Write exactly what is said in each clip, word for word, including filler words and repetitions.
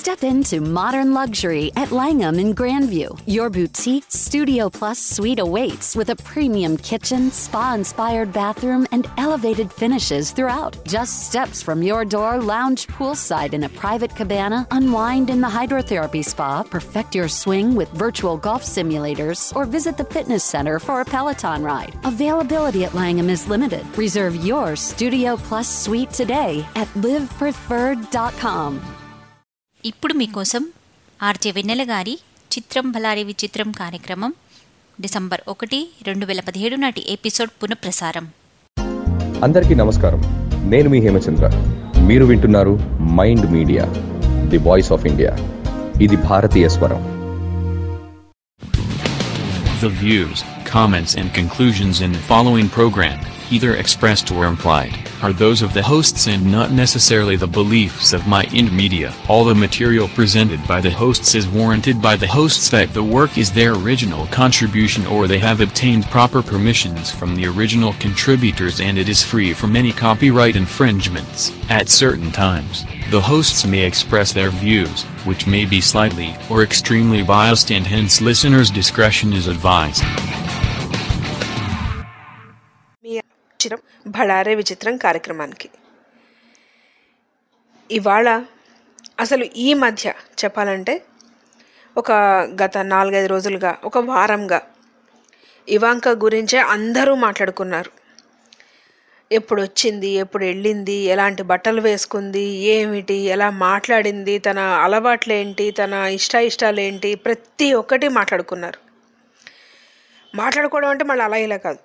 Step into modern luxury at Langham in Grandview. Your boutique Studio Plus suite awaits with a premium kitchen, spa-inspired bathroom, and elevated finishes throughout. Just steps from your door, lounge poolside in a private cabana, unwind in the hydrotherapy spa, perfect your swing with virtual golf simulators, or visit the fitness center for a Peloton ride. Availability at Langham is limited. Reserve your Studio Plus suite today at live preferred dot com. ఇప్పుడు మీకోసం RJ వెన్నెల గారి చిత్రం భలారి విచిత్రం కార్యక్రమం December ఒకటి రెండు వేల పదిహేడు నాటి ఎపిసోడ్ పునఃప్రసారం. అందరికీ నమస్కారం. నేను మీ హేమచంద్ర. మీరు వింటున్నారు mind media, the voice of India. ఇది భారతీయ స్వరం. The views, comments and conclusions in the following program, either expressed or implied, are those of the hosts and not necessarily the beliefs of Mind Media. All the material presented by the hosts is warranted by the hosts that the work is their original contribution or they have obtained proper permissions from the original contributors and it is free from any copyright infringements. At certain times, the hosts may express their views, which may be slightly or extremely biased and hence listeners' discretion is advised. భళారే విచిత్రం కార్యక్రమానికి ఇవాళ అసలు ఈ మధ్య చెప్పాలంటే ఒక గత నాలుగైదు రోజులుగా ఒక వారంగా ఇవాంకా గురించే అందరూ మాట్లాడుకున్నారు. ఎప్పుడు వచ్చింది, ఎప్పుడు వెళ్ళింది, ఎలాంటి బట్టలు వేసుకుంది, ఏమిటి, ఎలా మాట్లాడింది, తన అలవాట్లేంటి, తన ఇష్టాయిష్టాలు ఏంటి, ప్రతి ఒక్కటి మాట్లాడుకున్నారు. మాట్లాడుకోవడం అంటే మళ్ళీ అలా ఇలా కాదు.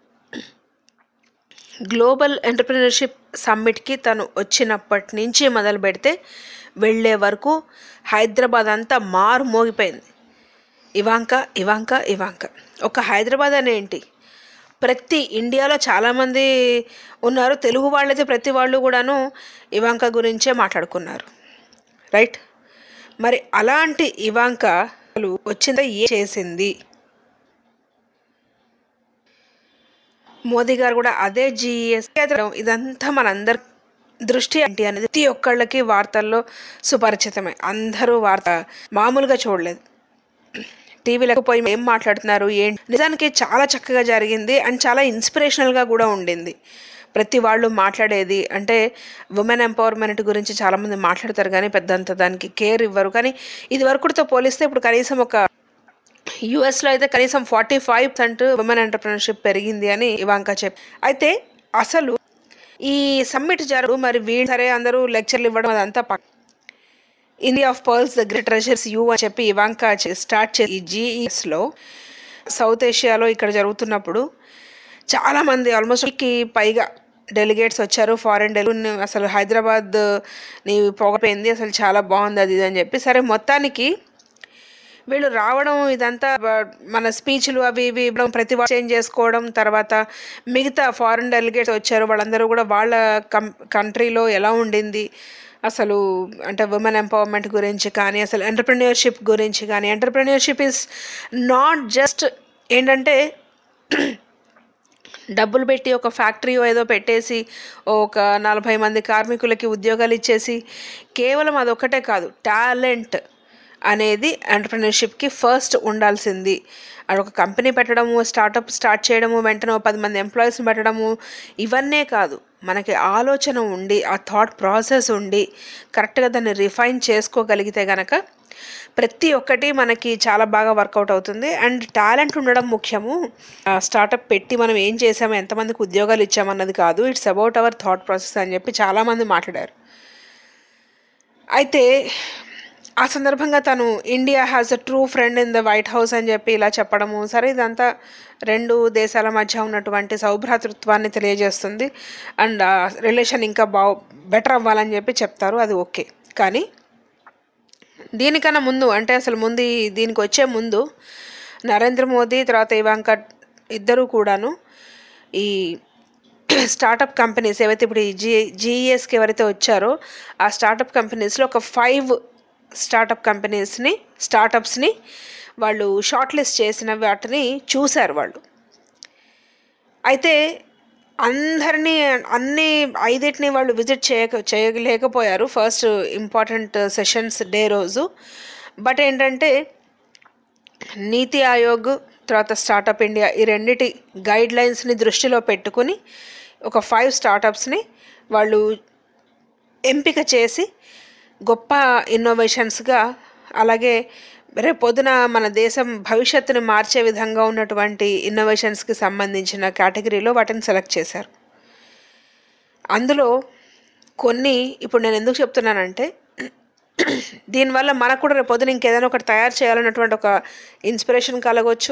గ్లోబల్ ఎంటర్‌ప్రెన్యూర్‌షిప్ సమ్మిట్కి తను వచ్చినప్పటి నుంచి మొదలు పెడితే వెళ్ళే వరకు హైదరాబాద్ అంతా మారు మోగిపోయింది. ఇవాంకా ఇవాంకా ఇవాంకా ఒక హైదరాబాద్ అనే ఏంటి, ప్రతి ఇండియాలో చాలామంది ఉన్నారు. తెలుగు వాళ్ళైతే ప్రతి వాళ్ళు కూడాను ఇవాంకా గురించే మాట్లాడుకున్నారు, రైట్? మరి అలాంటి ఇవాంకా వచ్చిందా, ఏ చేసింది? మోదీ గారు కూడా అదే జీఎస్ ఇదంతా మనందరి దృష్టి ఏంటి అనేది ప్రతి ఒక్కళ్ళకి వార్తల్లో సుపరిచితమే. అందరూ వార్త మామూలుగా చూడలేదు, టీవీలకు పోయి ఏం మాట్లాడుతున్నారు ఏంటి. నిజానికి చాలా చక్కగా జరిగింది అండ్ చాలా ఇన్స్పిరేషనల్గా కూడా ఉండింది. ప్రతి వాళ్ళు మాట్లాడేది అంటే ఉమెన్ ఎంపవర్మెంట్ గురించి చాలామంది మాట్లాడతారు కానీ పెద్దంత దానికి కేర్ ఇవ్వరు. కానీ ఇది వరకుతో పోలిస్తే ఇప్పుడు కనీసం ఒక యుఎస్లో అయితే కనీసం forty five percent women entrepreneurship పెరిగింది అని ఇవాంకా చెప్పి. అయితే అసలు ఈ సమ్మిట్ జరుగు మరి వీళ్ళు సరే అందరూ లెక్చర్లు ఇవ్వడం అదంతా పక్క. India of pearls the great treasures you అని చెప్పి ఇవాంకా స్టార్ట్ చేసి ఈ జీఈఎస్లో సౌత్ ఏషియాలో ఇక్కడ జరుగుతున్నప్పుడు చాలామంది ఆల్మోస్ట్కి పైగా డెలిగేట్స్ వచ్చారు. ఫారెన్ డెలిగేట్ అసలు హైదరాబాద్ నీ పోగపోయింది, అసలు చాలా బాగుంది అది ఇది అని చెప్పి. సరే మొత్తానికి వీళ్ళు రావడం ఇదంతా మన స్పీచ్లు అవి ఇవి ఇవ్వడం, ప్రతి వాళ్ళు చేంజ్ చేసుకోవడం, తర్వాత మిగతా ఫారెన్ డెలిగేట్స్ వచ్చారు. వాళ్ళందరూ కూడా వాళ్ళ కం కంట్రీలో ఎలా ఉండింది అసలు అంటే ఉమెన్ ఎంపవర్మెంట్ గురించి కానీ అసలు ఎంటర్‌ప్రెన్యూర్‌షిప్ గురించి కానీ. ఎంటర్‌ప్రెన్యూర్‌షిప్ ఈజ్ నాట్ జస్ట్ ఏంటంటే డబ్బులు పెట్టి ఒక ఫ్యాక్టరీ ఏదో పెట్టేసి ఒక నలభై మంది కార్మికులకి ఉద్యోగాలు ఇచ్చేసి కేవలం అదొక్కటే కాదు, టాలెంట్ అనేది ఎంటర్‌ప్రెన్యూర్‌షిప్కి ఫస్ట్ ఉండాల్సింది. అది ఒక కంపెనీ పెట్టడము, స్టార్టప్ స్టార్ట్ చేయడము, వెంటనే పది మంది ఎంప్లాయీస్ని పెట్టడము ఇవన్నీ కాదు. మనకి ఆలోచన ఉండి ఆ థాట్ ప్రాసెస్ ఉండి కరెక్ట్గా దాన్ని రిఫైన్ చేసుకోగలిగితే కనుక ప్రతి ఒక్కటి మనకి చాలా బాగా వర్కౌట్ అవుతుంది. అండ్ టాలెంట్ ఉండడం ముఖ్యము. స్టార్టప్ పెట్టి మనం ఏం చేసామో, ఎంతమందికి ఉద్యోగాలు ఇచ్చామన్నది కాదు, it's about our thought process అని చెప్పి చాలామంది మాట్లాడారు. అయితే ఆ సందర్భంగా తను India has a true friend in the White House అని చెప్పి ఇలా చెప్పడము, సరే ఇదంతా రెండు దేశాల మధ్య ఉన్నటువంటి సౌభ్రాతృత్వాన్ని తెలియజేస్తుంది అండ్ రిలేషన్ ఇంకా బాగు బెటర్ అవ్వాలని చెప్పి చెప్తారు, అది ఓకే. కానీ దీనికన్నా ముందు అంటే అసలు ముందు దీనికి వచ్చే ముందు నరేంద్ర మోదీ తర్వాత ఇవాంకా ఇద్దరు కూడాను ఈ స్టార్టప్ కంపెనీస్ ఏవైతే ఇప్పుడు ఈ జీ జీఈఎస్కి ఎవరైతే వచ్చారో ఆ స్టార్టప్ కంపెనీస్లో ఒక ఫైవ్ స్టార్టప్ కంపెనీస్ని స్టార్టప్స్ని వాళ్ళు షార్ట్ లిస్ట్ చేసిన వాటిని చూశారు వాళ్ళు. అయితే అందరినీ అన్ని ఐదింటిని వాళ్ళు విజిట్ చేయక చేయలేకపోయారు ఫస్ట్ ఇంపార్టెంట్ సెషన్స్ డే రోజు. బట్ ఏంటంటే నీతి ఆయోగ్ తర్వాత స్టార్టప్ ఇండియా ఈ రెండిటి గైడ్ లైన్స్ని దృష్టిలో పెట్టుకుని ఒక ఫైవ్ స్టార్టప్స్ని వాళ్ళు ఎంపిక చేసి గొప్ప ఇన్నోవేషన్స్గా, అలాగే రేపు పొద్దున మన దేశం భవిష్యత్తుని మార్చే విధంగా ఉన్నటువంటి ఇన్నోవేషన్స్కి సంబంధించిన కేటగిరీలో వాటిని సెలెక్ట్ చేశారు. అందులో కొన్ని ఇప్పుడు నేను ఎందుకు చెప్తున్నానంటే దీనివల్ల మనకు కూడా రేపు పొద్దున ఇంకేదైనా ఒకటి తయారు చేయాలన్నటువంటి ఒక ఇన్స్పిరేషన్ కలగవచ్చు.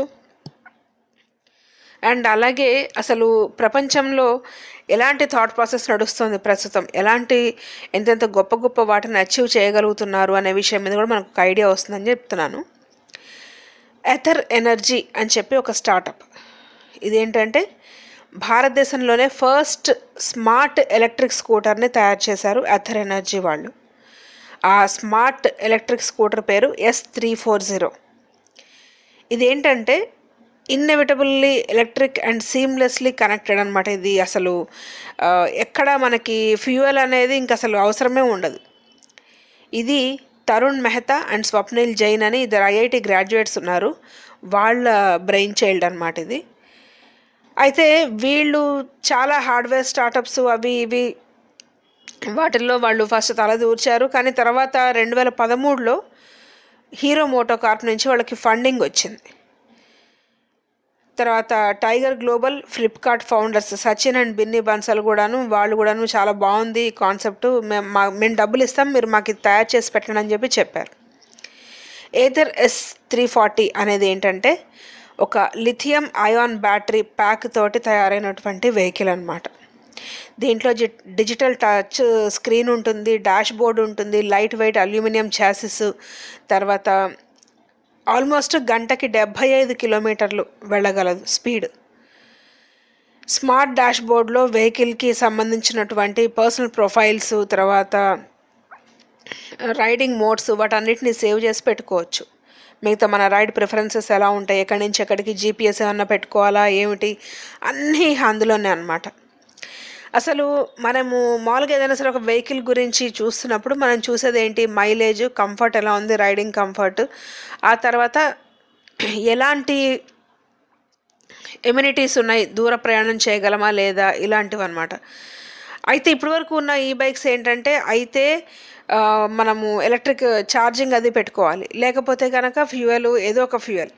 అండ్ అలాగే అసలు ప్రపంచంలో ఎలాంటి థాట్ ప్రాసెస్ నడుస్తుంది ప్రస్తుతం, ఎలాంటి ఎంతెంత గొప్ప గొప్ప వాటిని అచీవ్ చేయగలుగుతున్నారు అనే విషయం మీద కూడా మనకు ఒక ఐడియా వస్తుందని చెప్తున్నాను. ఎథర్ ఎనర్జీ అని చెప్పి ఒక స్టార్టప్, ఇదేంటంటే భారతదేశంలోనే ఫస్ట్ స్మార్ట్ ఎలక్ట్రిక్ స్కూటర్ని తయారు చేశారు ఎథర్ ఎనర్జీ వాళ్ళు. ఆ స్మార్ట్ ఎలక్ట్రిక్ స్కూటర్ పేరు ఎస్ త్రీ ఫోర్ జీరో. ఇదేంటంటే inevitably electric and seamlessly connected అనమాట. ఇది అసలు ఎక్కడ మనకి ఫ్యూయల్ అనేది ఇంక అసలు అవసరమే ఉండదు. ఇది తరుణ్ మెహతా అండ్ స్వప్నిల్ జైన్ అని ఇద్దరు ఐఐటి గ్రాడ్యుయేట్స్ ఉన్నారు, వాళ్ళ బ్రెయిన్ చైల్డ్ అనమాట ఇది. అయితే వీళ్ళు చాలా హార్డ్వేర్ స్టార్టప్స్ అవి ఇవి వాటిల్లో వాళ్ళు ఫస్ట్ తలదూర్చారు. కానీ తర్వాత రెండు వేల పదమూడులో హీరో మోటో కార్ప్ నుంచి వాళ్ళకి ఫండింగ్ వచ్చింది. తర్వాత tiger global, Flipkart founders Sachin and Binny Bansal కూడాను వాళ్ళు కూడాను చాలా బాగుంది ఈ కాన్సెప్ట్, మేము మా మేము డబ్బులు ఇస్తాం, మీరు మాకు ఇది తయారు చేసి పెట్టండి అని చెప్పి చెప్పారు. ఏథర్ ఎస్ త్రీ ఫార్టీ అనేది ఏంటంటే ఒక లిథియం అయాన్ బ్యాటరీ ప్యాక్ తోటి తయారైనటువంటి వెహికల్ అనమాట. దీంట్లో జి డిజిటల్ టచ్ స్క్రీన్ ఉంటుంది, డాష్ బోర్డ్ ఉంటుంది, లైట్ వెయిట్ అల్యూమినియం చాసిస్, తర్వాత ఆల్మోస్ట్ గంటకి డెబ్భై ఐదు కిలోమీటర్లు వెళ్ళగలదు స్పీడ్. స్మార్ట్ డాష్ బోర్డ్లో వెహికల్కి సంబంధించినటువంటి పర్సనల్ ప్రొఫైల్స్, తర్వాత రైడింగ్ మోడ్స్ వాటన్నిటిని సేవ్ చేసి పెట్టుకోవచ్చు. మిగతా మన రైడ్ ప్రిఫరెన్సెస్ ఎలా ఉంటాయి, ఎక్కడి నుంచి ఎక్కడికి జీపీఎస్ ఏమన్నా పెట్టుకోవాలా ఏమిటి అన్నీ అందులోనే అనమాట. అసలు మనము మామూలుగా ఏదైనా సరే ఒక వెహికల్ గురించి చూస్తున్నప్పుడు మనం చూసేది ఏంటి, మైలేజ్, కంఫర్ట్ ఎలా ఉంది, రైడింగ్ కంఫర్ట్, ఆ తర్వాత ఎలాంటి ఎమ్యూనిటీస్ ఉన్నాయి, దూర ప్రయాణం చేయగలమా లేదా, ఇలాంటివి అనమాట. అయితే ఇప్పటివరకు ఉన్న ఈ బైక్స్ ఏంటంటే అయితే మనము ఎలక్ట్రిక్ ఛార్జింగ్ అది పెట్టుకోవాలి, లేకపోతే కనుక ఫ్యూయల్ ఏదో ఒక ఫ్యూయల్.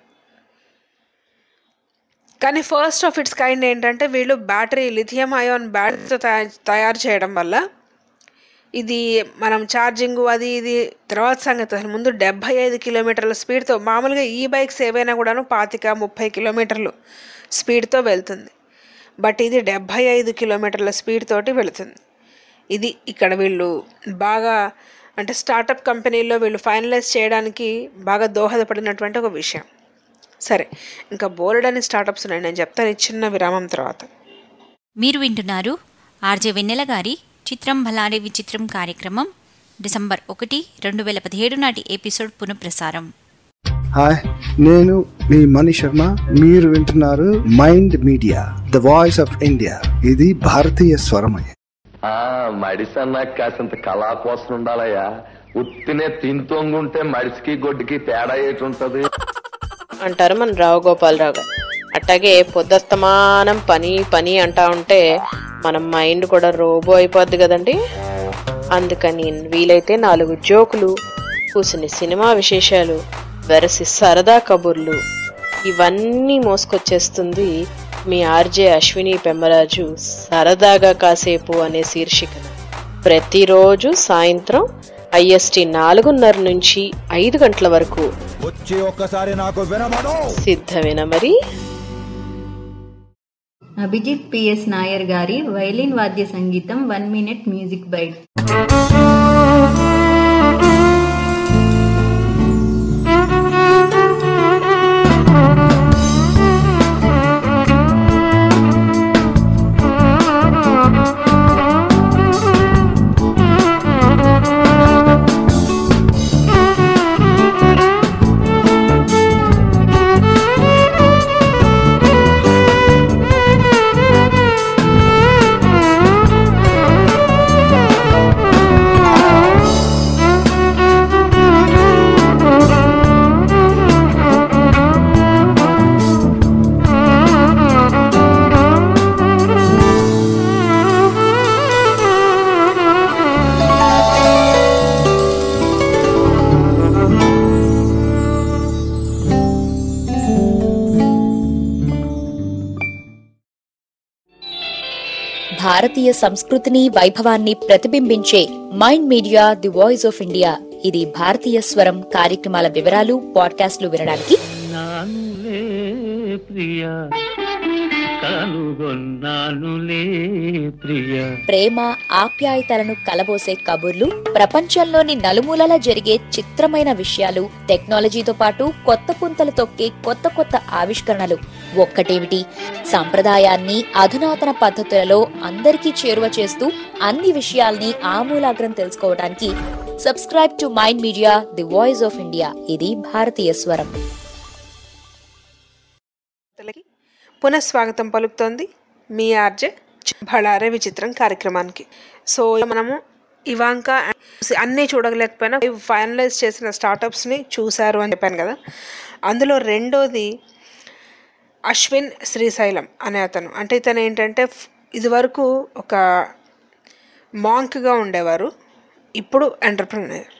కానీ ఫస్ట్ ఆఫ్ ఇట్స్ కైండ్ ఏంటంటే వీళ్ళు బ్యాటరీ లిథియం అయాన్ బ్యాటరీతో తయారు చేయడం వల్ల ఇది మనం ఛార్జింగ్ అది ఇది తర్వాత సంగతి. అసలు ముందు డెబ్భై ఐదు కిలోమీటర్ల స్పీడ్తో, మామూలుగా ఈ బైక్స్ ఏవైనా కూడాను పాతిక ముప్పై కిలోమీటర్లు స్పీడ్తో వెళ్తుంది, బట్ ఇది డెబ్భై ఐదు కిలోమీటర్ల స్పీడ్ తోటి వెళుతుంది. ఇది ఇక్కడ వీళ్ళు బాగా అంటే స్టార్టప్ కంపెనీల్లో వీళ్ళు ఫైనలైజ్ చేయడానికి బాగా దోహదపడినటువంటి ఒక విషయం. సరే, ఇంకా బోలెడని స్టార్టప్స్ ఉన్నాయి, నేను చెప్తాను ఈ చిన్న విరామం తర్వాత. మీరు వింటున్నారు ఆర్జే వెన్నెల గారి చిత్రం భలారే విచిత్రం కార్యక్రమం డిసెంబర్ ఒకటి రెండు వేల పదిహేడు నాటి ఎపిసోడ్ పునఃప్రసారం. హాయ్, నేను మీ మణి శర్మ. మీరు వింటున్నారు mind media, the voice of India. ఇది భారతీయ స్వరమయ. మడిసన్నా కాసింత కళా కోసం ఉండాలయ్యా, ఉత్తినే తింతొంగుంటే మడిసికి గొడ్డుకి తేడా ఏటుంటది అంటారు మన రావు గోపాలరావు గారు. అట్లాగే పొద్దస్తమానం పని పని అంటా ఉంటే మన మైండ్ కూడా రోబో అయిపోద్ది కదండి. అందుకని వీలైతే నాలుగు జోకులు, కూసుని సినిమా విశేషాలు, వెరసి సరదా కబుర్లు ఇవన్నీ మోసుకొచ్చేస్తుంది మీ ఆర్జే అశ్విని పెమ్మరాజు సరదాగా కాసేపు అనే శీర్షికన ప్రతిరోజు సాయంత్రం ఐఎస్టీ నాలుగున్నర నుంచి ఐదు గంటల వరకు వచ్చి ఒక్కసారి నాకు వినమను. సిద్ధమేనా మరి? అభిజిత్ పిఎస్ నాయర్ గారి వైలిన్ వాద్య సంగీతం వన్ మినిట్ మ్యూజిక్ బైట్. భారతీయ సంస్కృతిని వైభవాన్ని ప్రతిబింబించే mind media the voice of India. ఇది భారతీయ స్వరం కార్యక్రమాల వివరాలు పాడ్కాస్ట్లు వినడానికి నానులే ప్రియా కనుగొన్నానులే ప్రియా. ప్రేమ ఆప్యాయతలను కలబోసే కబుర్లు, ప్రపంచంలోని నలుమూలలా జరిగే చిత్రమైన విషయాలు, టెక్నాలజీతో పాటు కొత్త పుంతలు తొక్కే కొత్త కొత్త ఆవిష్కరణలు. ఒక్కటేమిటి, సంప్రదాయాన్ని అధునాతన పద్ధతులలో అందరికీ చేరువ చేస్తూ అన్ని విషయాల్ని ఆమూలాగ్రం తెలుసుకోవడానికి subscribe to mind media the voice of India. ఇది భారతీయ స్వరం. పునఃస్వాగతం పలుకుతోంది మీ ఆర్జే బళారే విచిత్రం కార్యక్రమానికి. సో మనము ఇవాంక అన్నీ చూడలేకపోయినా ఫైనలైజ్ చేసిన స్టార్టప్స్ని చూశారు అని చెప్పాను కదా. అందులో రెండోది అశ్విన్ శ్రీశైలం అనే అతను. అంటే ఇతను ఏంటంటే ఇదివరకు ఒక మాంక్గా ఉండేవారు, ఇప్పుడు ఎంటర్ప్రెన్యూర్.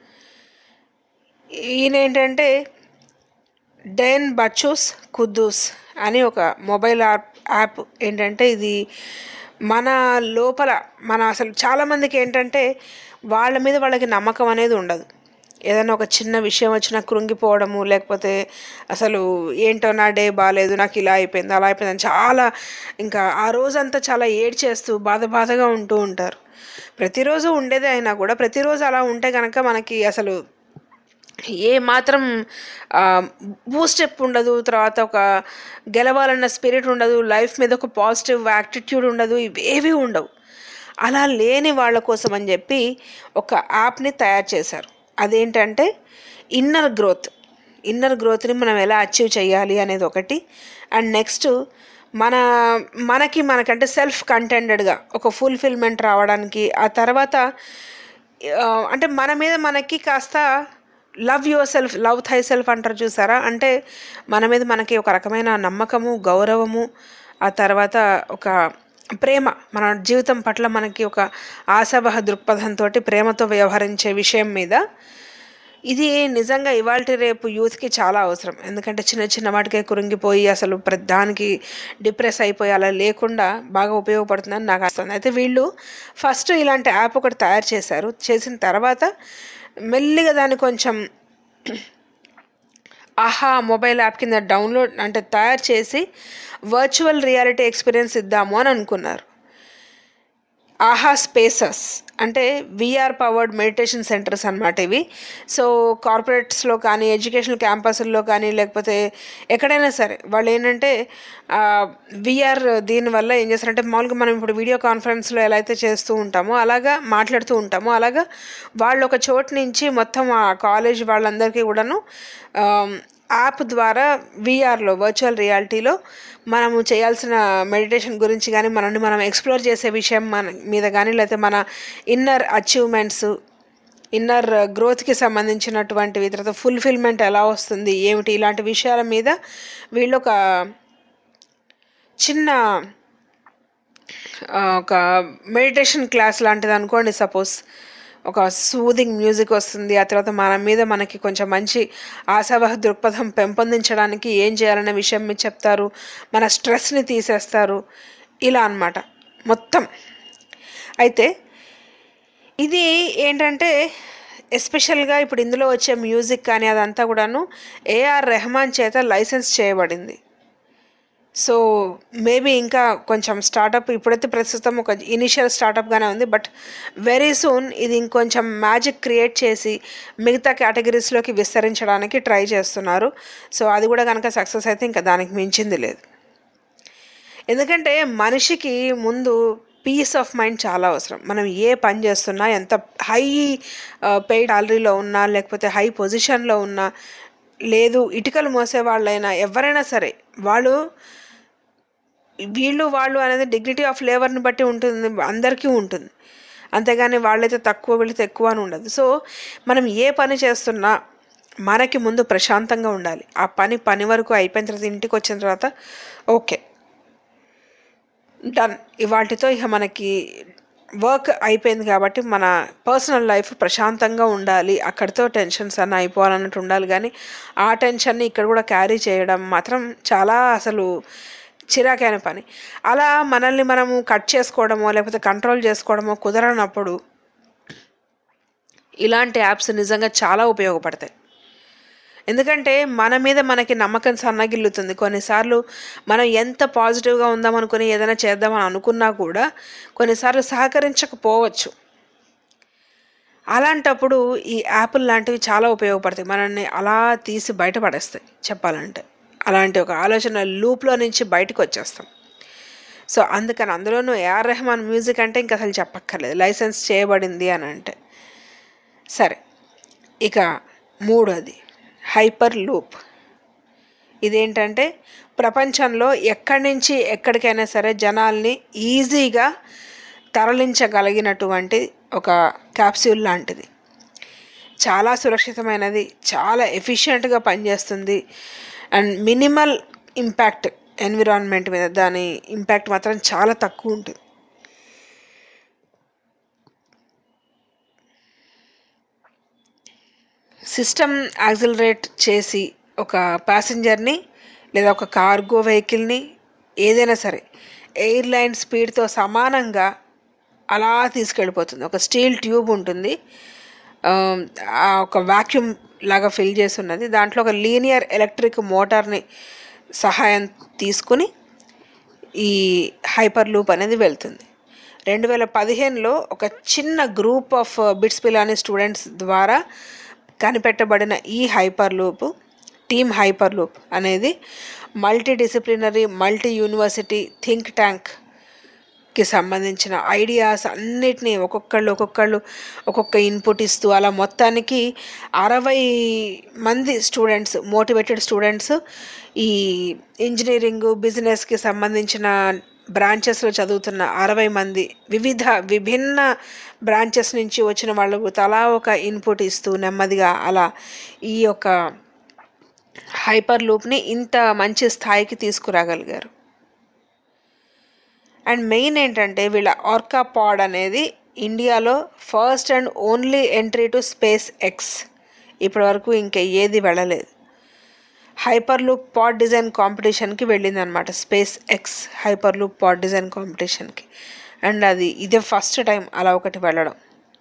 ఈయన ఏంటంటే డెన్ బచ్చూస్ కుద్దూస్ అని ఒక మొబైల్ యాప్ యాప్ ఏంటంటే ఇది మన లోపల మన అసలు చాలామందికి ఏంటంటే వాళ్ళ మీద వాళ్ళకి నమ్మకం అనేది ఉండదు. ఏదైనా ఒక చిన్న విషయం వచ్చినా కృంగిపోవడము, లేకపోతే అసలు ఏంటో నా డే బాగాలేదు, నాకు ఇలా అయిపోయింది అలా అయిపోయింది అని చాలా ఇంకా ఆ రోజంతా చాలా ఏడ్చేస్తూ బాధ బాధగా ఉంటూ ఉంటారు. ప్రతిరోజు ఉండేదే అయినా కూడా ప్రతిరోజు అలా ఉంటే కనుక మనకి అసలు ఏ మాత్రం బూస్టప్ ఉండదు, తర్వాత ఒక గెలవాలన్న స్పిరిట్ ఉండదు, లైఫ్ మీద ఒక పాజిటివ్ యాటిట్యూడ్ ఉండదు, ఇవేవి ఉండవు. అలా లేని వాళ్ళ కోసం అని చెప్పి ఒక యాప్ని తయారు చేశారు. అదేంటంటే ఇన్నర్ గ్రోత్. ఇన్నర్ గ్రోత్ని మనం ఎలా అచీవ్ చేయాలి అనేది ఒకటి. అండ్ నెక్స్ట్ మన మనకి మనకంటే సెల్ఫ్ కంటెంటెడ్గా ఒక ఫుల్ఫిల్మెంట్ రావడానికి, ఆ తర్వాత అంటే మన మీద మనకి కాస్త love yourself, love thyself అంటారు చూసారా, అంటే మన మీద మనకి ఒక రకమైన నమ్మకము, గౌరవము, ఆ తర్వాత ఒక ప్రేమ, మన జీవితం పట్ల మనకి ఒక ఆశావహ దృక్పథంతో ప్రేమతో వ్యవహరించే విషయం మీద ఇది నిజంగా ఇవాల్టి రేపు యూత్కి చాలా అవసరం. ఎందుకంటే చిన్న చిన్న వాటికే కురింగిపోయి అసలు దానికి డిప్రెస్ అయిపోయి అలా లేకుండా బాగా ఉపయోగపడుతుందని నాకు వస్తుంది. అయితే వీళ్ళు ఫస్ట్ ఇలాంటి యాప్ ఒకటి తయారు చేశారు. చేసిన తర్వాత మెల్లిగా దాన్ని కొంచెం ఆహా మొబైల్ యాప్ కింద డౌన్లోడ్ అంటే తయారు చేసి వర్చువల్ రియాలిటీ ఎక్స్పీరియన్స్ ఇద్దాము అని అనుకున్నారు. ఆహా స్పేసెస్ అంటే వీఆర్ పవర్డ్ మెడిటేషన్ సెంటర్స్ అన్నమాట ఇవి. సో కార్పొరేట్స్లో కానీ, ఎడ్యుకేషనల్ క్యాంపస్ల్లో కానీ, లేకపోతే ఎక్కడైనా సరే వాళ్ళు ఏంటంటే వీఆర్ దీనివల్ల ఏం చేస్తారంటే మామూలుగా మనం ఇప్పుడు వీడియో కాన్ఫరెన్స్లో ఎలా అయితే చేస్తూ ఉంటామో అలాగా మాట్లాడుతూ ఉంటామో అలాగా వాళ్ళు ఒక చోటు నుంచి మొత్తం ఆ కాలేజ్ వాళ్ళందరికీ కూడాను యాప్ ద్వారా వీఆర్లో వర్చువల్ రియాలిటీలో మనము చేయాల్సిన మెడిటేషన్ గురించి కానీ, మనల్ని మనం ఎక్స్ప్లోర్ చేసే విషయం మన మీద కానీ, లేకపోతే మన ఇన్నర్ అచీవ్మెంట్స్, ఇన్నర్ గ్రోత్కి సంబంధించినటువంటివి, తర్వాత ఫుల్ఫిల్మెంట్ ఎలా వస్తుంది ఏమిటి, ఇలాంటి విషయాల మీద వీళ్ళు ఒక చిన్న ఒక మెడిటేషన్ క్లాస్ లాంటిది అనుకోండి. సపోజ్ ఒక సూదింగ్ మ్యూజిక్ వస్తుంది, ఆ తర్వాత మన మీద మనకి కొంచెం మంచి ఆశావహ దృక్పథం పెంపొందించడానికి ఏం చేయాలనే విషయం మీరు చెప్తారు, మన స్ట్రెస్ని తీసేస్తారు, ఇలా అన్నమాట మొత్తం. అయితే ఇది ఏంటంటే ఎస్పెషల్గా ఇప్పుడు ఇందులో వచ్చే మ్యూజిక్ కానీ అదంతా కూడాను ఏఆర్ రెహమాన్ చేత లైసెన్స్ చేయబడింది. సో మేబీ ఇంకా కొంచెం స్టార్టప్ ఇప్పుడైతే ప్రస్తుతం ఒక ఇనిషియల్ స్టార్టప్గానే ఉంది, బట్ వెరీ సూన్ ఇది ఇంకొంచెం మ్యాజిక్ క్రియేట్ చేసి మిగతా కేటగిరీస్లోకి విస్తరించడానికి ట్రై చేస్తున్నారు. సో అది కూడా కనుక సక్సెస్ అయితే ఇంకా దానికి మించింది లేదు. ఎందుకంటే మనిషికి ముందు పీస్ ఆఫ్ మైండ్ చాలా అవసరం. మనం ఏ పని చేస్తున్నా, ఎంత హై పెయిడ్ సాలరీలో ఉన్నా, లేకపోతే హై పొజిషన్లో ఉన్నా, లేదు ఇటుకలు మోసే వాళ్ళైనా ఎవరైనా సరే వాళ్ళు వీళ్ళు వాళ్ళు అనేది డిగ్నిటీ ఆఫ్ లేబర్ని బట్టి ఉంటుంది, అందరికీ ఉంటుంది. అంతేగాని వాళ్ళైతే తక్కువ వీళ్ళైతే ఎక్కువ అని ఉండదు. సో మనం ఏ పని చేస్తున్నా మనకి ముందు ప్రశాంతంగా ఉండాలి. ఆ పని పని వరకు అయిపోయిన తర్వాత ఇంటికి వచ్చిన తర్వాత ఓకే డన్, ఇవాటితో ఇక మనకి వర్క్ అయిపోయింది కాబట్టి మన పర్సనల్ లైఫ్ ప్రశాంతంగా ఉండాలి, అక్కడితో టెన్షన్స్ అన్న అయిపోవాలన్నట్టు ఉండాలి. కానీ ఆ టెన్షన్ని ఇక్కడ కూడా క్యారీ చేయడం మాత్రం చాలా అసలు చిరాకైన పని. అలా మనల్ని మనము కట్ చేసుకోవడమో లేకపోతే కంట్రోల్ చేసుకోవడమో కుదరనప్పుడు ఇలాంటి యాప్స్ నిజంగా చాలా ఉపయోగపడతాయి. ఎందుకంటే మన మీద మనకి నమ్మకం సన్నగిల్లుతుంది. కొన్నిసార్లు మనం ఎంత పాజిటివ్గా ఉందామనుకుని ఏదైనా చేద్దామని అనుకున్నా కూడా కొన్నిసార్లు సహకరించకపోవచ్చు. అలాంటప్పుడు ఈ యాప్లు లాంటివి చాలా ఉపయోగపడతాయి, మనల్ని అలా తీసి బయటపడేస్తాయి. చెప్పాలంటే అలాంటి ఒక ఆలోచన లూప్లో నుంచి బయటకు వచ్చేస్తాం. సో అందుకని అందులోనూ ఏఆర్ రెహమాన్ మ్యూజిక్ అంటే ఇంక అసలు చెప్పక్కర్లేదు, లైసెన్స్ చేయబడింది అని అంటే. సరే, ఇక మూడోది హైపర్ లూప్. ఇదేంటంటే ప్రపంచంలో ఎక్కడి నుంచి ఎక్కడికైనా సరే జనాల్ని ఈజీగా తరలించగలిగినటువంటి ఒక క్యాప్సూల్ లాంటిది. చాలా సురక్షితమైనది, చాలా ఎఫిషియెంట్గా పనిచేస్తుంది అండ్ మినిమల్ ఇంపాక్ట్ ఎన్విరాన్మెంట్ మీద. దాని ఇంపాక్ట్ మాత్రం చాలా తక్కువ ఉంటుంది. సిస్టమ్ యాక్సిలరేట్ చేసి ఒక ప్యాసింజర్ని లేదా ఒక కార్గో వెహికల్ని ఏదైనా సరే ఎయిర్లైన్ స్పీడ్తో సమానంగా అలా తీసుకెళ్ళిపోతుంది. ఒక స్టీల్ ట్యూబ్ ఉంటుంది, ఒక వాక్యూమ్ లాగా ఫిల్ చేసి ఉన్నది. దాంట్లో ఒక లీనియర్ ఎలక్ట్రిక్ మోటార్ని సహాయం తీసుకుని ఈ హైపర్ లూప్ అనేది వెళ్తుంది. రెండు వేల పదిహేనులో ఒక చిన్న group of BITS Pilani students ద్వారా కనిపెట్టబడిన ఈ hyperloop, team hyperloop అనేది multidisciplinary multi university think ట్యాంక్కి సంబంధించిన ఐడియాస్ అన్నిటినీ ఒక్కొక్కళ్ళు ఒక్కొక్కళ్ళు ఒక్కొక్క ఇన్పుట్ ఇస్తూ అలా మొత్తానికి అరవై మంది స్టూడెంట్స్, మోటివేటెడ్ స్టూడెంట్స్, ఈ ఇంజనీరింగ్ బిజినెస్కి సంబంధించిన బ్రాంచెస్లో చదువుతున్న అరవై మంది వివిధ విభిన్న బ్రాంచెస్ నుంచి వచ్చిన వాళ్ళకు తలా ఒక ఇన్పుట్ ఇస్తూ నెమ్మదిగా అలా ఈ యొక్క హైపర్ లూప్ని ఇంత మంచి స్థాయికి తీసుకురాగలిగారు. అండ్ మెయిన్ ఏంటంటే వీళ్ళ ఆర్కా పాడ్ అనేది ఇండియాలో first and only entry to SpaceX. ఇప్పటివరకు ఇంకా ఏది వెళ్ళలేదు. హైపర్ లూప్ పాడ్ డిజైన్ కాంపిటీషన్కి వెళ్ళింది అనమాట SpaceX hyperloop pod design కాంపిటీషన్కి. అండ్ అది ఇదే ఫస్ట్ టైం అలా ఒకటి వెళ్ళడం.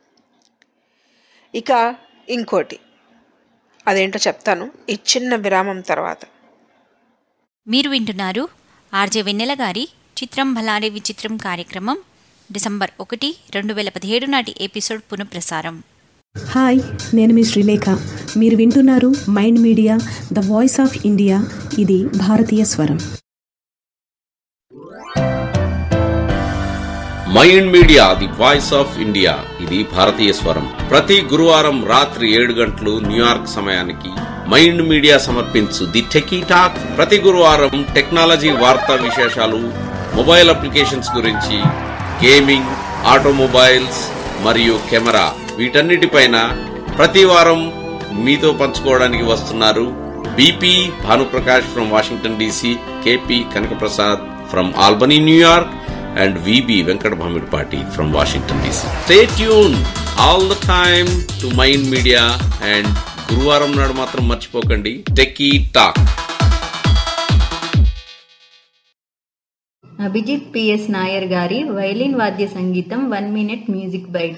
ఇక ఇంకోటి అదేంటో చెప్తాను ఈ చిన్న విరామం తర్వాత. మీరు వింటున్నారు ఆర్జే వెన్నెల గారి చిత్రం భలారే విచిత్రం కార్యక్రమం డిసెంబర్ ఒకటి రెండు వేల పదిహేడు నాటి ఎపిసోడ్ పునఃప్రసారం. హాయ్, నేను మీ శ్రీలేఖ. మీరు వింటున్నారు mind media the voice of India. ఇది భారతీయ స్వరం. Mind media the voice of India ఇది భారతీయ స్వరం. ప్రతి గురువారం రాత్రి ఏడు గంటలు న్యూయార్క్ సమయానికి మైండ్ మీడియా సమర్పించు ది టెకీ టాక్. ప్రతి గురువారం టెక్నాలజీ వార్తా విశేషాలు, మొబైల్ అప్లికేషన్స్ గురించి, గేమింగ్, ఆటోమొబైల్స్ మరియు కెమెరా వీటన్నిటిపైన ప్రతి వారం మీతో పంచుకోవడానికి వస్తున్నారు BP Bhanuprakash from Washington DC, KP Kanakaprasad from Albany New York and V B Venkat Bhamirpati from Washington D C. Stay tuned all the time to Mind Media and గురువారం నాడు మాత్రం మర్చిపోకండి Techie Talk. Abhijit PS Nair గారి వైలిన్ వాద్య సంగీతం one minute music bite.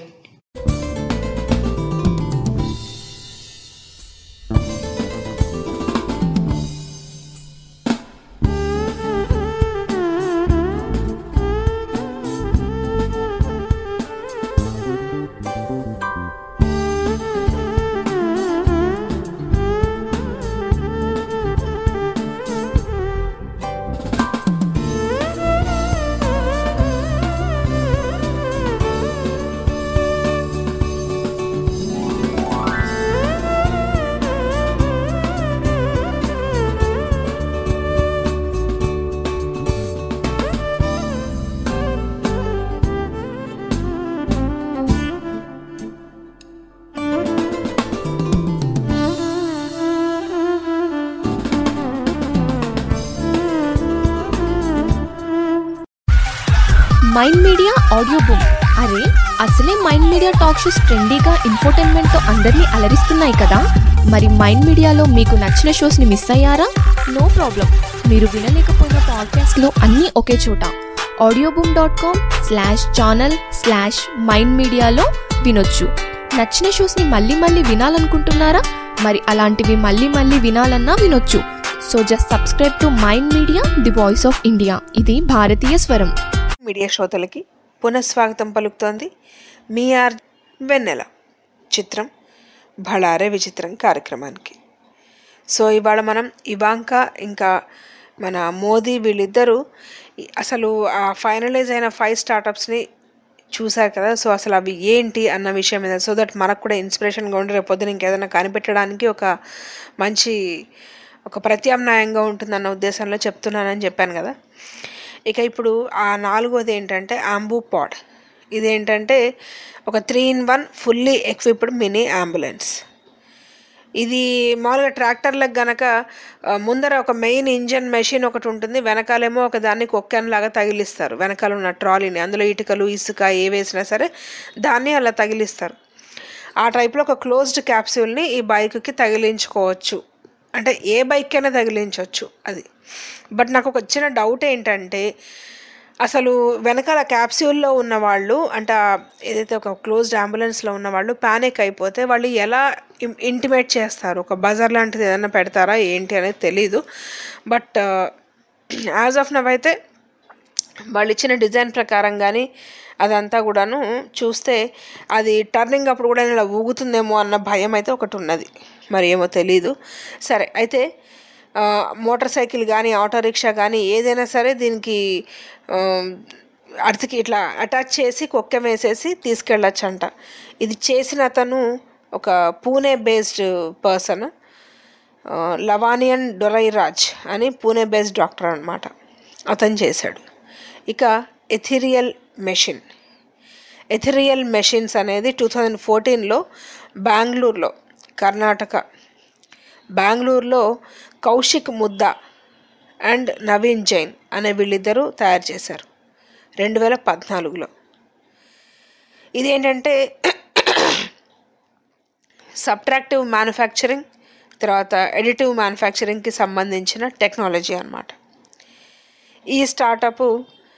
Mind Media audio book. అరే అసలే mind media talk shows ట్రెండీగా ఇన్ఫోటైన్మెంట్తో అందరినీ అలరిస్తున్నాయి కదా. మరి మైండ్ మీడియాలో మీకు నచ్చిన షోస్ని మిస్ అయ్యారా? No problem. మీరు వినలేకపోయిన పాడ్కాస్ట్లో అన్నీ ఒకే చోట. Audioboom dot com slash channel slash Mind మీడియాలో వినొచ్చు. నచ్చిన షోస్ని మళ్ళీ మళ్ళీ వినాలనుకుంటున్నారా? మరి అలాంటివి మళ్ళీ మళ్ళీ వినాలన్నా వినొచ్చు. So just subscribe to mind media the voice of India. ఇది భారతీయ స్వరం. మీడియా శ్రోతలకి పునఃస్వాగతం పలుకుతోంది మీ ఆర్ వెన్నెల. చిత్రం భళారే విచిత్రం కార్యక్రమానికి. సో ఇవాళ మనం ఇవాంకా ఇంకా మన మోదీ వీళ్ళిద్దరూ అసలు ఆ ఫైనలైజ్ అయిన ఫైవ్ స్టార్టప్స్ని చూశారు కదా. సో అసలు అవి ఏంటి అన్న విషయం మీద, సో దట్ మనకు కూడా ఇన్స్పిరేషన్గా ఉండి రేపు పొద్దున ఇంకేదైనా కనిపెట్టడానికి ఒక మంచి ఒక ప్రత్యామ్నాయంగా ఉంటుందన్న ఉద్దేశంలో చెప్తున్నానని చెప్పాను కదా. ఇక ఇప్పుడు ఆ నాలుగోది ఏంటంటే ఆంబూ పాడ్. ఇదేంటంటే ఒక three in one fully equipped mini ambulance. ఇది మామూలుగా ట్రాక్టర్లకు గనక ముందర ఒక మెయిన్ ఇంజన్ మెషిన్ ఒకటి ఉంటుంది, వెనకాలేమో ఒక దాన్ని కొక్కెన్లాగా తగిలిస్తారు. వెనకాల ఉన్న ట్రాలీని, అందులో ఇటుకలు ఇసుక ఏ వేసినా సరే దాన్ని అలా తగిలిస్తారు. ఆ టైప్లో ఒక క్లోజ్డ్ క్యాప్సూల్ని ఈ బైక్కి తగిలించుకోవచ్చు. అంటే ఏ బైక్ అయినా తగిలించవచ్చు అది. బట్ నాకు ఒక చిన్న డౌట్ ఏంటంటే అసలు వెనకాల క్యాప్సూల్లో ఉన్నవాళ్ళు, అంటే ఏదైతే ఒక క్లోజ్డ్ అంబులెన్స్లో ఉన్నవాళ్ళు ప్యానిక్ అయిపోతే వాళ్ళు ఎలా ఇంటిమేట్ చేస్తారు? ఒక బజర్ లాంటిది ఏదైనా పెడతారా ఏంటి అనేది తెలీదు. బట్ యాజ్ ఆఫ్ నవ్ అయితే వాళ్ళు ఇచ్చిన డిజైన్ ప్రకారం కానీ అదంతా కూడాను చూస్తే అది టర్నింగ్ అప్పుడు కూడా ఇలా ఊగుతుందేమో అన్న భయం అయితే ఒకటి ఉన్నది. మరి ఏమో తెలీదు. సరే, అయితే మోటార్ సైకిల్ కానీ ఆటో రిక్షా కానీ ఏదైనా సరే దీనికి అర్థకి ఇట్లా అటాచ్ చేసి కొక్కెం వేసేసి తీసుకెళ్ళొచ్చంట. ఇది చేసిన అతను ఒక పూణే బేస్డ్ పర్సన్, లవానియన్ డొరైరాజ్ అని పూణే బేస్డ్ డాక్టర్ అనమాట. అతను చేశాడు. ఇక ఎథిరియల్ మెషిన్ ఎథిరియల్ మెషిన్స్ అనేది టూ థౌజండ్ ఫోర్టీన్లో బెంగళూరులో, కర్ణాటక బెంగళూరులో కౌశిక్ ముద్దా అండ్ నవీన్ జైన్ అనే వీళ్ళిద్దరూ తయారు చేశారు రెండు వేల పద్నాలుగులో. ఇదేంటంటే సబ్ట్రాక్టివ్ మ్యానుఫ్యాక్చరింగ్, తర్వాత ఎడిటివ్ మ్యానుఫ్యాక్చరింగ్కి సంబంధించిన టెక్నాలజీ అన్నమాట. ఈ స్టార్టప్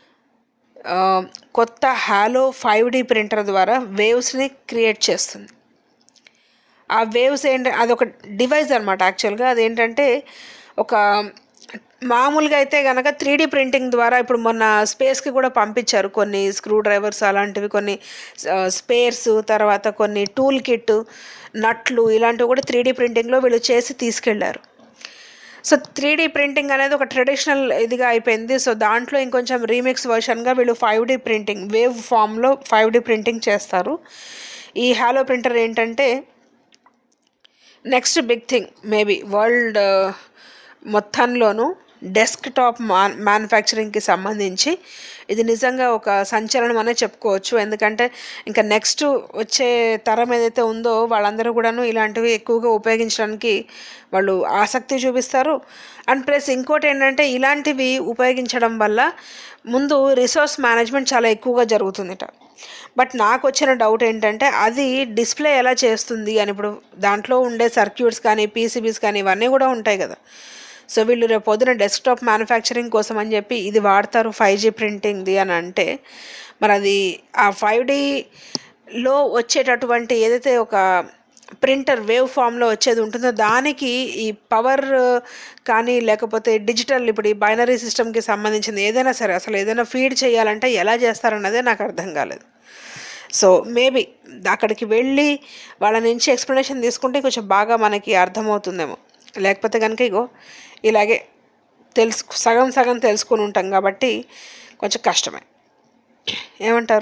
కొత్త హాలో ఫైవ్ డి ప్రింటర్ ద్వారా వేవ్స్ని క్రియేట్ చేస్తుంది. ఆ వేవ్స్ ఏంటి, అదొక డివైస్ అనమాట. యాక్చువల్గా అదేంటంటే ఒక మామూలుగా అయితే కనుక త్రీ డీ ప్రింటింగ్ ద్వారా ఇప్పుడు మొన్న స్పేస్కి కూడా పంపించారు కొన్ని స్క్రూ డ్రైవర్స్ అలాంటివి, కొన్ని స్పేర్స్, తర్వాత కొన్ని టూల్ కిట్, నట్లు ఇలాంటివి కూడా త్రీ డీ ప్రింటింగ్లో వీళ్ళు చేసి తీసుకెళ్లారు. సో త్రీ డీ ప్రింటింగ్ అనేది ఒక ట్రెడిషనల్ ఇదిగా అయిపోయింది. సో దాంట్లో ఇంకొంచెం రీమిక్స్ వర్షన్గా వీళ్ళు ఫైవ్ డీ ప్రింటింగ్, వేవ్ ఫామ్లో ఫైవ్ డీ ప్రింటింగ్ చేస్తారు. ఈ హాలో ప్రింటర్ ఏంటంటే next big thing maybe world మొత్తంలోనూ డెస్క్టాప్ మా మ్యానుఫ్యాక్చరింగ్కి సంబంధించి ఇది నిజంగా ఒక సంచలనం అనే చెప్పుకోవచ్చు. ఎందుకంటే ఇంకా నెక్స్ట్ వచ్చే తరం ఏదైతే ఉందో వాళ్ళందరూ కూడాను ఇలాంటివి ఎక్కువగా ఉపయోగించడానికి వాళ్ళు ఆసక్తి చూపిస్తారు. అండ్ ప్లస్ ఇంకోటి ఏంటంటే ఇలాంటివి ఉపయోగించడం వల్ల ముందు రిసోర్స్ మేనేజ్మెంట్ చాలా ఎక్కువగా జరుగుతుందిట. బట్ నాకు వచ్చిన డౌట్ ఏంటంటే అది డిస్ప్లే ఎలా చేస్తుంది అని. ఇప్పుడు దాంట్లో ఉండే సర్క్యూట్స్ కానీ పీసీబీస్ కానీ ఇవన్నీ కూడా ఉంటాయి కదా. సో వీళ్ళు రేపు పొద్దున డెస్క్టాప్ మ్యానుఫ్యాక్చరింగ్ కోసం అని చెప్పి ఇది వాడతారు ఫైవ్ జీ ప్రింటింగ్ది అని అంటే, మరి అది ఆ ఫైవ్ డీలో వచ్చేటటువంటి ఏదైతే ఒక ప్రింటర్ వేవ్ ఫామ్లో వచ్చేది ఉంటుందో దానికి ఈ పవర్ కానీ లేకపోతే డిజిటల్ ఇప్పుడు ఈ బైనరీ సిస్టమ్కి సంబంధించింది ఏదైనా సరే అసలు ఏదైనా ఫీడ్ చేయాలంటే ఎలా చేస్తారన్నదే నాకు అర్థం కాలేదు. సో మేబీ అక్కడికి వెళ్ళి వాళ్ళ నుంచి ఎక్స్ప్లెనేషన్ తీసుకుంటే కొంచెం బాగా మనకి అర్థమవుతుందేమో. లేకపోతే కనుక ఇగో ఇలాగే తెలుసు సగం సగం తెలుసుకుని ఉంటాం కాబట్టి కొంచెం కష్టమే. ఏమంటారు?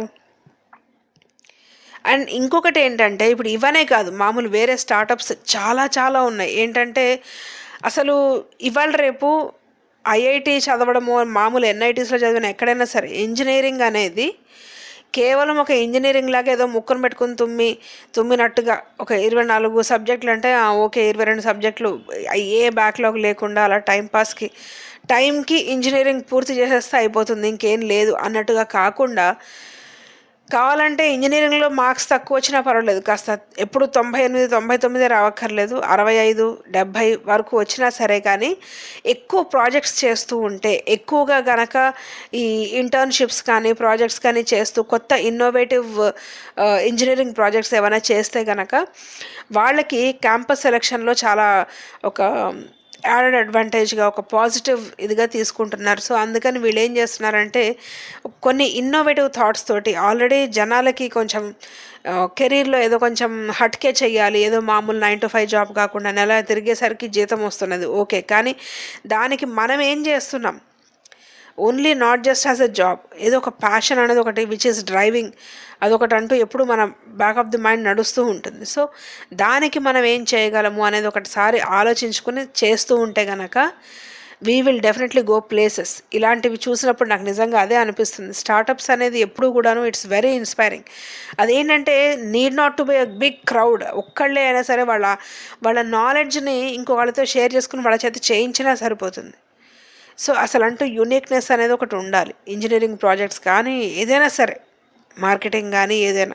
అండ్ ఇంకొకటి ఏంటంటే ఇప్పుడు ఇవనే కాదు, మామూలు వేరే స్టార్టప్స్ చాలా చాలా ఉన్నాయి. ఏంటంటే అసలు ఇవాళ రేపు ఐఐటి చదవడము, మామూలు ఎన్ఐటీస్లో చదివిన ఎక్కడైనా సరే ఇంజనీరింగ్ అనేది కేవలం ఒక ఇంజనీరింగ్ లాగా ఏదో ముక్కను పెట్టుకుని తుమ్మి తుమ్మినట్టుగా ఒక ఇరవై నాలుగు సబ్జెక్టులు అంటే ఓకే ఇరవై రెండు సబ్జెక్టులు ఏ బ్యాక్లాగ్ లేకుండా అలా టైంపాస్కి టైంకి ఇంజనీరింగ్ పూర్తి చేసేస్తే అయిపోతుంది, ఇంకేం లేదు అన్నట్టుగా కాకుండా, కావాలంటే ఇంజనీరింగ్లో మార్క్స్ తక్కువ వచ్చినా పర్వాలేదు, కాస్త ఎప్పుడు తొంభై ఎనిమిది తొంభై తొమ్మిది రావక్కర్లేదు, అరవై ఐదు డెబ్భై వరకు వచ్చినా సరే, కానీ ఎక్కువ ప్రాజెక్ట్స్ చేస్తూ ఉంటే, ఎక్కువగా గనక ఈ ఇంటర్న్షిప్స్ కానీ ప్రాజెక్ట్స్ కానీ చేస్తూ కొత్త ఇన్నోవేటివ్ ఇంజనీరింగ్ ప్రాజెక్ట్స్ ఏమైనా చేస్తే గనక వాళ్ళకి క్యాంపస్ సెలక్షన్లో చాలా ఒక యాడెడ్ అడ్వాంటేజ్గా ఒక పాజిటివ్ ఇదిగా తీసుకుంటున్నారు. సో అందుకని వీళ్ళు ఏం చేస్తున్నారంటే కొన్ని ఇన్నోవేటివ్ థాట్స్ తోటి ఆల్రెడీ జనాలకి కొంచెం కెరీర్లో ఏదో కొంచెం హట్కే చెయ్యాలి, ఏదో మామూలు నైన్ టు ఫైవ్ జాబ్ కాకుండా నెల తిరిగేసరికి జీతం వస్తున్నది ఓకే, కానీ దానికి మనం ఏం చేస్తున్నాం, only not just as a job, ఏదో ఒక ప్యాషన్ అనేది ఒకటి విచ్ ఈస్ డ్రైవింగ్, అదొకటి అంటూ ఎప్పుడు మన బ్యాక్ ఆఫ్ ది మైండ్ నడుస్తూ ఉంటుంది. సో దానికి మనం ఏం చేయగలము అనేది ఒకటిసారి ఆలోచించుకుని చేస్తూ ఉంటే కనుక we will definitely go places. ఇలాంటివి చూసినప్పుడు నాకు నిజంగా అదే అనిపిస్తుంది. స్టార్టప్స్ అనేది ఎప్పుడు కూడాను ఇట్స్ వెరీ ఇన్స్పైరింగ్. అదేంటంటే need not to be a big crowd, ఒక్కళ్ళే అయినా సరే వాళ్ళ వాళ్ళ నాలెడ్జ్ని ఇంకో వాళ్ళతో షేర్ చేసుకుని వాళ్ళ చేత చేయించినా సరిపోతుంది. సో అసలు అంటూ యూనిక్నెస్ అనేది ఒకటి ఉండాలి. ఇంజనీరింగ్ ప్రాజెక్ట్స్ కానీ ఏదైనా సరే, మార్కెటింగ్ కానీ ఏదైనా,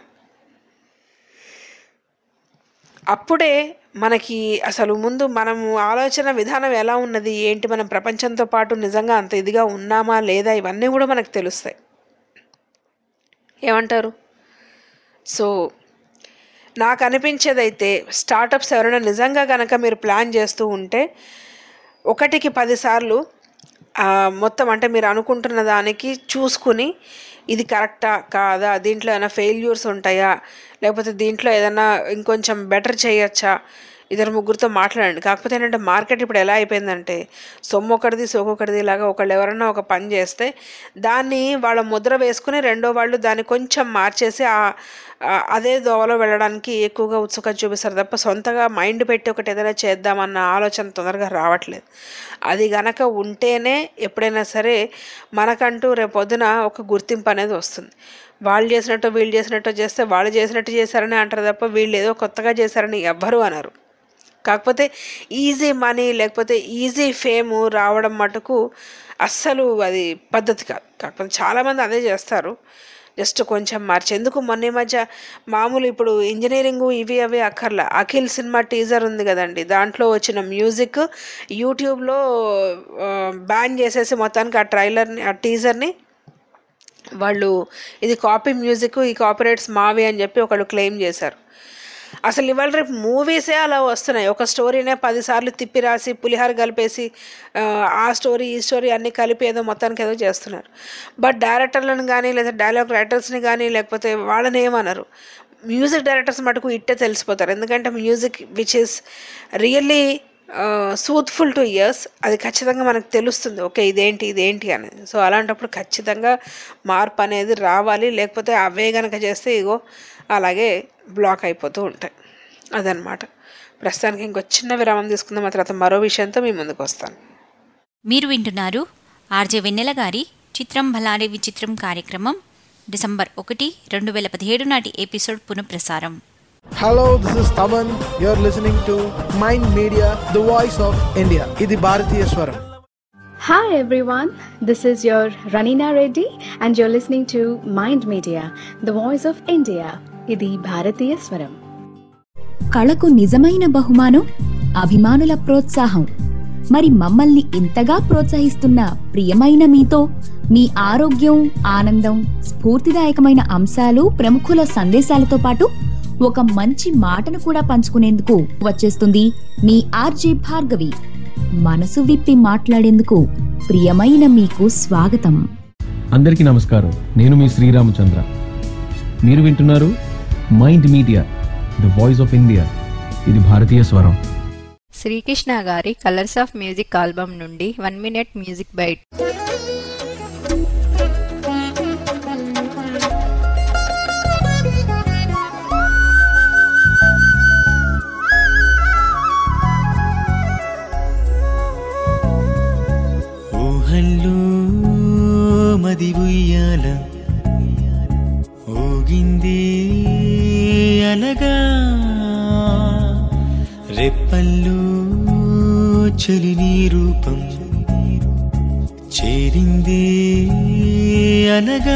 అప్పుడే మనకి అసలు ముందు మనము ఆలోచన విధానం ఎలా ఉన్నది ఏంటి, మనం ప్రపంచంతో పాటు నిజంగా అంత ఇదిగా ఉన్నామా లేదా, ఇవన్నీ కూడా మనకు తెలుస్తాయి. ఏమంటారు? సో నాకు అనిపించేదైతే స్టార్టప్స్ ఎవరైనా నిజంగా కనుక మీరు ప్లాన్ చేస్తూ ఉంటే ఒకటికి పదిసార్లు మొత్తం అంటే మీరు అనుకుంటున్న దానికి చూసుకుని ఇది కరెక్టా కాదా, దీంట్లో ఏమైనా ఫెయిల్యూర్స్ ఉంటాయా, లేకపోతే దీంట్లో ఏదైనా ఇంకొంచెం బెటర్ చేయొచ్చా, ఇద్దరు ముగ్గురితో మాట్లాడండి. కాకపోతే ఏంటంటే మార్కెట్ ఇప్పుడు ఎలా అయిపోయిందంటే సొమ్ము ఒకటిది సోకొకటిది లాగా, ఒకళ్ళు ఎవరన్నా ఒక పని చేస్తే దాన్ని వాళ్ళ ముద్ర వేసుకుని రెండో వాళ్ళు దాన్ని కొంచెం మార్చేసి అదే దోవలో వెళ్ళడానికి ఎక్కువగా ఉత్సుకత చూపిస్తారు తప్ప సొంతగా మైండ్ పెట్టి ఒకటి ఏదైనా చేద్దామన్న ఆలోచన తొందరగా రావట్లేదు. అది గనక ఉంటేనే ఎప్పుడైనా సరే మనకంటూ రేపొద్దున ఒక గుర్తింపు అనేది వస్తుంది. వాళ్ళు చేసినట్టు వీళ్ళు చేసినట్టు చేస్తే వాళ్ళు చేసినట్టు చేశారని అంటారు తప్ప వీళ్ళు ఏదో కొత్తగా చేశారని ఎవ్వరూ అనరు. కాకపోతే ఈజీ మనీ లేకపోతే ఈజీ ఫేము రావడం మటుకు అస్సలు అది పద్ధతి కాదు. కాకపోతే చాలామంది అదే చేస్తారు, జస్ట్ కొంచెం మార్చి. ఎందుకు మొన్న ఈ మధ్య మామూలు ఇప్పుడు ఇంజనీరింగు ఇవి అవి అక్కర్లా, అఖిల్ సినిమా టీజర్ ఉంది కదండి, దాంట్లో వచ్చిన మ్యూజిక్ యూట్యూబ్లో బ్యాన్ చేసేసి మొత్తానికి ఆ ట్రైలర్ని ఆ టీజర్ని వాళ్ళు ఇది కాపీ మ్యూజిక్, ఈ కాపీరైట్స్ మావి అని చెప్పి ఒకళ్ళు క్లెయిమ్ చేశారు. అసలు ఇవాళ రేపు మూవీసే అలా వస్తున్నాయి. ఒక స్టోరీనే పదిసార్లు తిప్పి రాసి పులిహార కలిపేసి ఆ స్టోరీ ఈ స్టోరీ అన్నీ కలిపి ఏదో మొత్తానికి ఏదో చేస్తున్నారు. బట్ డైరెక్టర్లను కానీ లేదా డైలాగ్ రైటర్స్ని కానీ లేకపోతే వాళ్ళని ఏమన్నారు, మ్యూజిక్ డైరెక్టర్స్ మటుకు ఇట్టే తెలిసిపోతారు. ఎందుకంటే music which is really soothful to ears, అది ఖచ్చితంగా మనకు తెలుస్తుంది ఓకే ఇదేంటి ఇదేంటి అనేది. సో అలాంటప్పుడు ఖచ్చితంగా మార్పు అనేది రావాలి, లేకపోతే అవే గనక చేస్తే ఇగో అలాగే బ్లాక్ అయిపోతూ ఉంటాయి. అదనమాట. ప్రస్తుతానికి ఇంకో చిన్న విరామం తీసుకుందాం, ఆ తర్వాత మరో విషయంతో మీ ముందుకు వస్తాను. మీరు వింటున్నారు ఆర్జే వెన్నెల గారి చిత్రం భలారే విచిత్రం కార్యక్రమం డిసెంబర్ ఒకటి రెండు వేల పదిహేడు నాటి ఎపిసోడ్ పునఃప్రసారం. Hello, this is Taman. You're listening to Mind Media, the voice of India. Idi Bharatiya Swaram. Hi everyone, this is your Ranina Reddy and you're listening to Mind Media, the voice of India. Idi Bharatiya Swaram. కళకు నిజమైన బహుమానం అభిమానుల ప్రోత్సాహం. మరి మమ్మల్ని ఇంతగా ప్రోత్సహిస్తున్న ప్రియమైన మీతో మీ ఆరోగ్యం, ఆనందం, స్ఫూర్తిదాయకమైన అంశాలు, ప్రముఖుల సందేశాలతో పాటు ఒక మంచి మాటను కూడా పంచుకునేందుకు వచ్చేస్తుంది మీ ఆర్జే భార్గవి. మనసు విప్పి మాట్లాడేందుకు ప్రియమైన మీకు స్వాగతం. అందరికీ నమస్కారం, నేను మీ శ్రీరామచంద్ర. మీరు వింటున్నారు mind media, the voice of India. ఇది భారతీయ స్వరం. శ్రీకృష్ణ గారి కలర్స్ ఆఫ్ మ్యూజిక్ ఆల్బమ్ నుండి వన్ మినిట్ మ్యూజిక్ బైట్. ఊహల్లో మది ఉయ్యాల, ఊహల్లో చలిని రూపం చేరిందే అనగా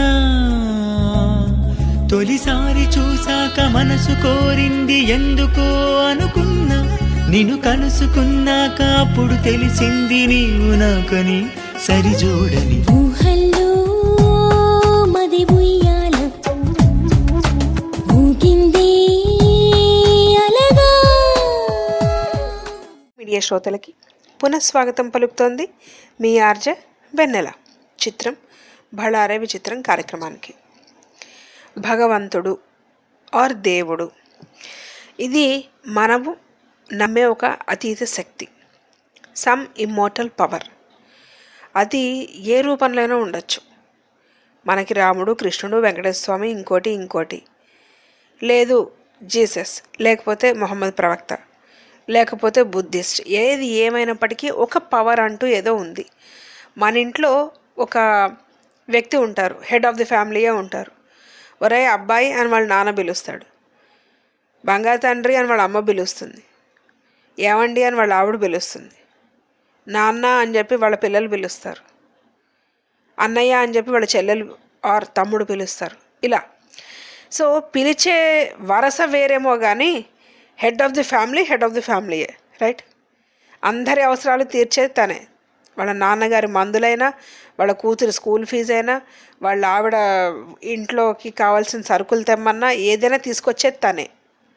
తొలిసారి చూసాక మనసు కోరింది ఎందుకో అనుకున్నా నిన్ను కలుసుకున్నాక అప్పుడు తెలిసింది నీవు నాకని సరిజోడని ఊహల్లో మది ఉయ్యాల ఊగిందే అలగా. మీడియా శ్రోతలకి పునఃస్వాగతం పలుకుతోంది మీ ఆర్జే వెన్నెల. చిత్రం బళారే విచిత్రం కార్యక్రమానికి. భగవంతుడు ఆర్ దేవుడు, ఇది మనము నమ్మే ఒక అతీత శక్తి, సమ్ ఇమ్మోర్టల్ పవర్. అది ఏ రూపంలోనైనా ఉండొచ్చు. మనకి రాముడు, కృష్ణుడు, వెంకటేశ్వర స్వామి, ఇంకోటి ఇంకోటి, లేదు జీసస్, లేకపోతే మొహమ్మద్ ప్రవక్త, లేకపోతే బుద్ధిస్ట్, ఏది ఏమైనప్పటికీ ఒక పవర్ అంటూ ఏదో ఉంది. మన ఇంట్లో ఒక వ్యక్తి ఉంటారు, హెడ్ ఆఫ్ ది ఫ్యామిలీయే ఉంటారు. ఒరే అబ్బాయి అని వాళ్ళ నాన్న పిలుస్తాడు, బంగారు తండ్రి అని వాళ్ళ అమ్మ పిలుస్తుంది, ఏమండి అని వాళ్ళ ఆవిడ పిలుస్తుంది, నాన్న అని చెప్పి వాళ్ళ పిల్లలు పిలుస్తారు, అన్నయ్య అని చెప్పి వాళ్ళ చెల్లెలు ఆర్ తమ్ముడు పిలుస్తారు. ఇలా సో పిలిచే వరస వేరేమో కానీ head of the family head of the ఫ్యామిలీయే, రైట్? అందరి అవసరాలు తీర్చేది తనే. వాళ్ళ నాన్నగారి మందులైనా, వాళ్ళ కూతురు స్కూల్ ఫీజు అయినా, వాళ్ళ ఆవిడ ఇంట్లోకి కావాల్సిన సరుకులు తెమ్మన్నా ఏదైనా తీసుకొచ్చేది తనే.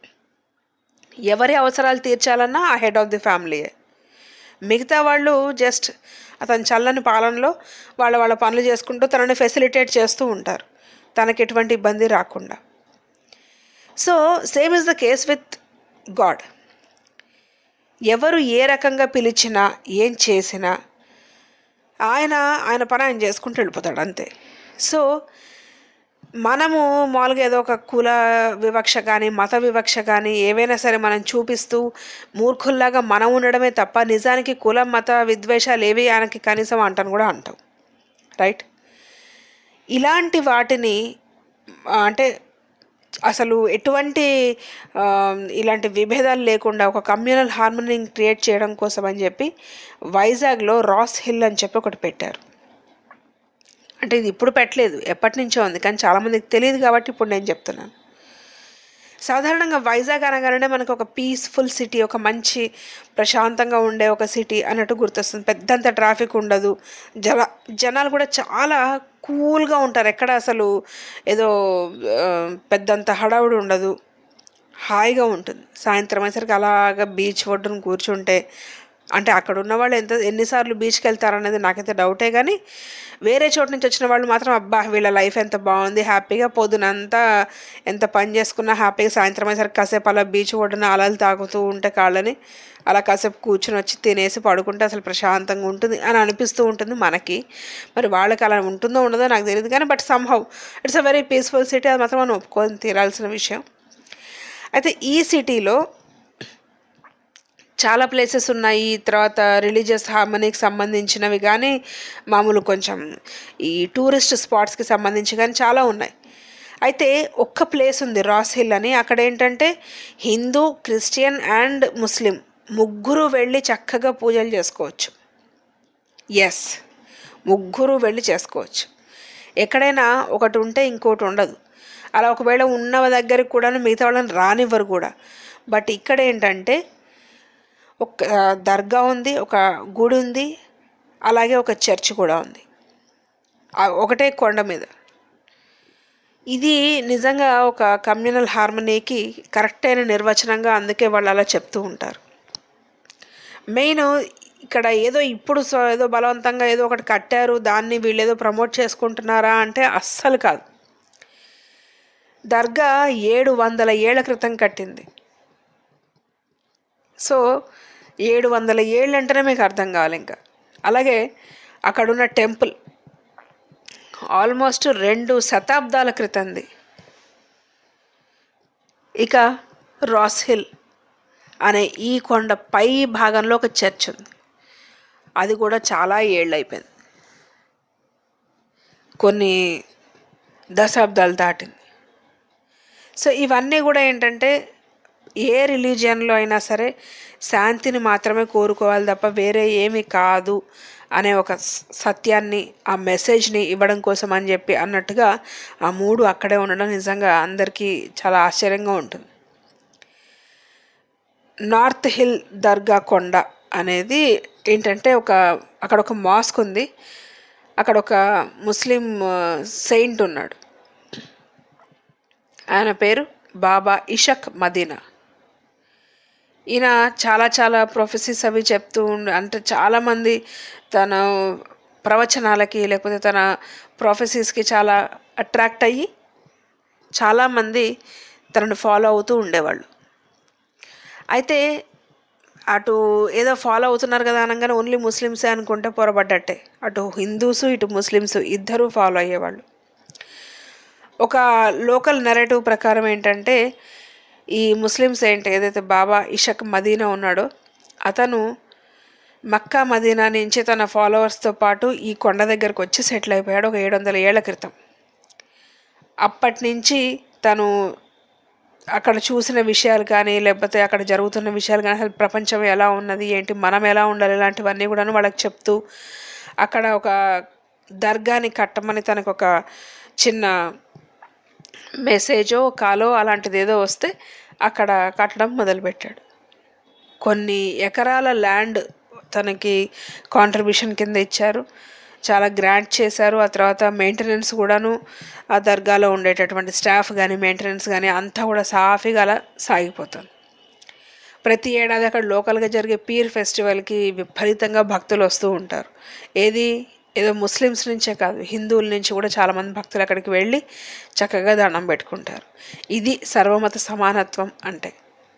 ఎవరి అవసరాలు తీర్చాలన్నా ఆ హెడ్ ఆఫ్ ది ఫ్యామిలీయే. మిగతా వాళ్ళు జస్ట్ అతని చల్లని పాలనలో వాళ్ళ వాళ్ళ పనులు చేసుకుంటూ తనని ఫెసిలిటేట్ చేస్తూ ఉంటారు, తనకి ఎటువంటి ఇబ్బంది రాకుండా. So same is the case with God. ఎవరు ఏ రకంగా పిలిచినా ఏం చేసినా ఆయన ఆయన పని ఆయన చేసుకుంటూ వెళ్ళిపోతాడు, అంతే. సో మనము మామూలుగా ఏదో ఒక కుల వివక్ష కానీ మత వివక్ష కానీ ఏవైనా సరే మనం చూపిస్తూ మూర్ఖుల్లాగా మనం ఉండడమే తప్ప నిజానికి కుల మత విద్వేషాలు ఏవి ఆయనకి కనీసం అంటాను కూడా అంటాం, రైట్? ఇలాంటి వాటిని అంటే అసలు ఎటువంటి ఇలాంటి విభేదాలు లేకుండా ఒక కమ్యూనల్ హార్మోనీని క్రియేట్ చేయడం కోసం అని చెప్పి వైజాగ్లో రాస్ హిల్ అని చెప్పి ఒకటి పెట్టారు. అంటే ఇది ఇప్పుడు పెట్టలేదు, ఎప్పటి నుంచో ఉంది, కానీ చాలామందికి తెలియదు కాబట్టి ఇప్పుడు నేను చెప్తున్నాను. సాధారణంగా వైజాగ్ అనగానే మనకు ఒక పీస్ఫుల్ సిటీ, ఒక మంచి ప్రశాంతంగా ఉండే ఒక సిటీ అన్నట్టు గుర్తొస్తుంది. పెద్దంత ట్రాఫిక్ ఉండదు, జల జనాలు కూడా చాలా కూల్గా ఉంటారు, ఎక్కడ అసలు ఏదో పెద్దంత హడావుడి ఉండదు, హాయిగా ఉంటుంది. సాయంత్రం అయ్యేసరికి అలాగా బీచ్ ఒడ్డున కూర్చుంటే, అంటే అక్కడ ఉన్న వాళ్ళు ఎంత ఎన్నిసార్లు బీచ్కి వెళ్తారనేది నాకైతే డౌటే, కానీ వేరే చోటు నుంచి వచ్చిన వాళ్ళు మాత్రం అబ్బా వీళ్ళ లైఫ్ ఎంత బాగుంది, హ్యాపీగా పొద్దునంతా ఎంత పని చేసుకున్నా హ్యాపీగా సాయంత్రం అయ్యేసరికి కాసేపు అలా బీచ్ ఒడ్డున అలలు తాగుతూ ఉంటే కాళ్ళని అలా కాసేపు కూర్చుని వచ్చి తినేసి పడుకుంటే అసలు ప్రశాంతంగా ఉంటుంది అని అనిపిస్తూ ఉంటుంది మనకి. మరి వాళ్ళకి అలా ఉంటుందో ఉండదో నాకు తెలియదు, కానీ but somehow it's a very peaceful city, అది మాత్రం మనం ఒప్పుకొని తీరాల్సిన విషయం. అయితే ఈ సిటీలో చాలా ప్లేసెస్ ఉన్నాయి. తర్వాత రిలీజియస్ హార్మనీకి సంబంధించినవి కానీ మామూలు కొంచెం ఈ టూరిస్ట్ స్పాట్స్కి సంబంధించి కానీ చాలా ఉన్నాయి. అయితే ఒక్క ప్లేస్ ఉంది రాస్ హిల్ అని, అక్కడ ఏంటంటే హిందూ, క్రిస్టియన్ అండ్ ముస్లిం ముగ్గురు వెళ్ళి చక్కగా పూజలు చేసుకోవచ్చు. ఎస్, ముగ్గురు వెళ్ళి చేసుకోవచ్చు. ఎక్కడైనా ఒకటి ఉంటే ఇంకోటి ఉండదు. అలా ఒకవేళ ఉన్న దగ్గరికి కూడా మిగతా వాళ్ళని రానివ్వరు కూడా. బట్ ఇక్కడ ఏంటంటే ఒక దర్గా ఉంది, ఒక గుడి ఉంది, అలాగే ఒక చర్చ్ కూడా ఉంది, ఒకటే కొండ మీద. ఇది నిజంగా ఒక కమ్యూనల్ హార్మనీకి కరెక్ట్ అయిన నిర్వచనంగా అందుకే వాళ్ళు అలా చెప్తూ ఉంటారు. మెయిన్ ఇక్కడ ఏదో ఇప్పుడు ఏదో బలవంతంగా ఏదో ఒకటి కట్టారు, దాన్ని వీళ్ళు ఏదో ప్రమోట్ చేసుకుంటున్నారా అంటే అస్సలు కాదు. దర్గా ఏడు వందల ఏళ్ల క్రితం కట్టింది. సో ఏడు వందల ఏళ్ళు అంటేనే మీకు అర్థం కావాలి. ఇంకా అలాగే అక్కడున్న టెంపుల్ ఆల్మోస్ట్ రెండు శతాబ్దాల క్రితంది. ఇక రాస్ హిల్ అనే ఈ కొండ పై భాగంలో ఒక చర్చ్ ఉంది, అది కూడా చాలా ఏళ్ళు అయిపోయింది, కొన్ని దశాబ్దాలు దాటింది. సో ఇవన్నీ కూడా ఏంటంటే ఏ రిలీజియన్లో అయినా సరే శాంతిని మాత్రమే కోరుకోవాలి తప్ప వేరే ఏమీ కాదు అనే ఒక సత్యాన్ని, ఆ మెసేజ్ని ఇవ్వడం కోసం అని చెప్పి అన్నట్టుగా ఆ మూడు అక్కడే ఉండడం నిజంగా అందరికీ చాలా ఆశ్చర్యంగా ఉంటుంది. నార్త్ హిల్ దర్గా కొండ అనేది ఏంటంటే ఒక అక్కడ ఒక మాస్క్ ఉంది. అక్కడ ఒక ముస్లిం సెయింట్ ఉన్నాడు. ఆయన పేరు బాబా ఇషక్ మదీనా. ఈయన చాలా చాలా ప్రొఫెసీస్ అవి చెప్తూ ఉండి, అంటే చాలామంది తన ప్రవచనాలకి లేకపోతే తన ప్రొఫెసీస్కి చాలా అట్రాక్ట్ అయ్యి చాలామంది తనను ఫాలో అవుతూ ఉండేవాళ్ళు. అయితే అటు ఏదో ఫాలో అవుతున్నారు కదా అనగానే ఓన్లీ ముస్లిమ్సే అనుకుంటే పొరపడ్డట్టే. అటు హిందూసు ఇటు ముస్లిమ్స్ ఇద్దరూ ఫాలో అయ్యేవాళ్ళు. ఒక లోకల్ నెరేటివ్ ప్రకారం ఏంటంటే ఈ ముస్లిమ్స్ ఏంటి ఏదైతే బాబా ఇషక్ మదీనా ఉన్నాడో అతను మక్కా మదీనా నుంచి తన ఫాలోవర్స్తో పాటు ఈ కొండ దగ్గరకు వచ్చి సెటిల్ అయిపోయాడు ఒక ఏడు వందల ఏళ్ల క్రితం. అప్పటి నుంచి తను అక్కడ చూసిన విషయాలు కానీ లేకపోతే అక్కడ జరుగుతున్న విషయాలు కానీ అసలు ప్రపంచం ఎలా ఉన్నది ఏంటి, మనం ఎలా ఉండాలి, ఇలాంటివన్నీ కూడాను వాళ్ళకి చెప్తూ అక్కడ ఒక దర్గాని కట్టమని తనకు ఒక చిన్న మెసేజో కాలో అలాంటిది ఏదో వస్తే అక్కడ కట్టడం మొదలుపెట్టాడు. కొన్ని ఎకరాల ల్యాండ్ తనకి కాంట్రిబ్యూషన్ కింద ఇచ్చారు, చాలా గ్రాంట్ చేశారు. ఆ తర్వాత మెయింటెనెన్స్ కూడాను ఆ దర్గాలో ఉండేటటువంటి స్టాఫ్ కానీ మెయింటెనెన్స్ కానీ అంతా కూడా సాఫీగా అలా సాగిపోతుంది. ప్రతి ఏడాది అక్కడ లోకల్గా జరిగే పీర్ ఫెస్టివల్కి విపరీతంగా భక్తులు వస్తూ ఉంటారు. ఏది ఏదో ముస్లిమ్స్ నుంచే కాదు, హిందువుల నుంచి కూడా చాలామంది భక్తులు అక్కడికి వెళ్ళి చక్కగా దండం పెట్టుకుంటారు. ఇది సర్వమత సమానత్వం అంటే.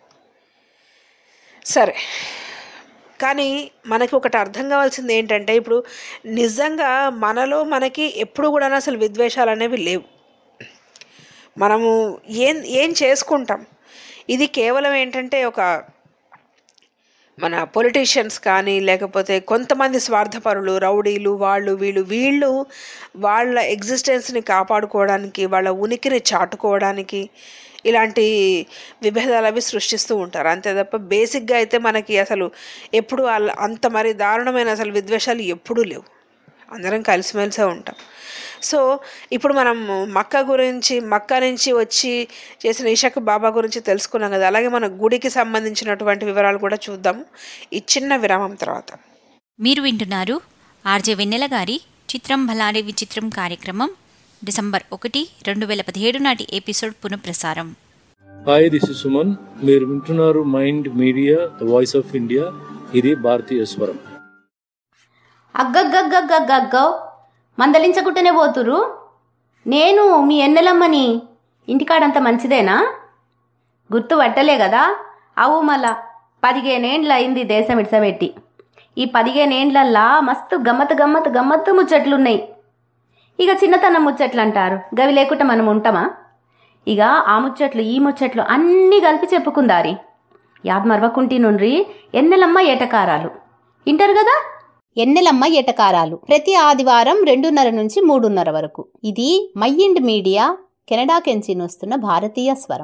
సరే, కానీ మనకి ఒకటి అర్థం కావాల్సింది ఏంటంటే ఇప్పుడు నిజంగా మనలో మనకి ఎప్పుడు కూడా అసలు విద్వేషాలు అనేవి లేవు. మనము ఏం ఏం చేసుకుంటాం, ఇది కేవలం ఏంటంటే ఒక మన పొలిటీషియన్స్ కానీ లేకపోతే కొంతమంది స్వార్థపరులు రౌడీలు వాళ్ళు వీళ్ళు వీళ్ళు వాళ్ళ ఎగ్జిస్టెన్స్ని కాపాడుకోవడానికి వాళ్ళ ఉనికిని చాటుకోవడానికి ఇలాంటి విభేదాలు అవి సృష్టిస్తూ ఉంటారు. అంతే తప్ప బేసిక్గా అయితే మనకి అసలు ఎప్పుడు అంత మరి దారుణమైన అసలు విద్వేషాలు ఎప్పుడూ లేవు. అందరం కలిసిమెలిసే ఉంటాం. సో ఇప్పుడు మనం మక్కా గురించి మక్కా నుంచి వచ్చి చేసిన ఇషక్ బాబా గురించి తెలుసుకున్నాం కదా, అలాగే మన గుడికి సంబంధించినటువంటి వివరాలు కూడా చూద్దాము ఈ చిన్న విరామం తర్వాత. మీరు వింటున్నారు ఆర్జే వెన్నెల గారి చిత్రం భలారే విచిత్రం కార్యక్రమం డిసెంబర్ ఒకటి రెండు వేల పదిహేడు నాటి ఎపిసోడ్ పునఃప్రసారం. Hi, this is Suman. మీరు వింటున్నారు mind media the voice of India. ఇది భారతీయ స్వరం. అగ్గగ్గగ్గగ్గగ్గో మందలించకుంటేనే పోతురు. నేను మీ ఎన్నెలమ్మని. ఇంటికాడంత మంచిదేనా? గుర్తు పట్టలే కదా? అవు మళ్ళా పదిహేనేండ్ల అయింది దేశం ఇడ్సబెట్టి. ఈ పదిహేనేండ్లల్లా మస్తు గమ్మత్ గమ్మత్ గమ్మత్తు ముచ్చట్లున్నాయి. ఇక చిన్నతనం ముచ్చట్లు అంటారు, గవి లేకుండా మనం ఉంటామా? ఇక ఆ ముచ్చట్లు ఈ ముచ్చట్లు అన్నీ కలిపి చెప్పుకుందారి. యాద్ మరవకుంటి నుండ్రి ఎన్నెలమ్మ ఏటకారాలు ఇంటారు కదా. ఎన్నెలమ్మ ఏటకారాలు ప్రతి ఆదివారం రెండున్నర నుంచి మూడున్నర వరకు. ఇది మైండ్ మీడియా కెనడా కెంచి వస్తున్న భారతీయ స్వరం.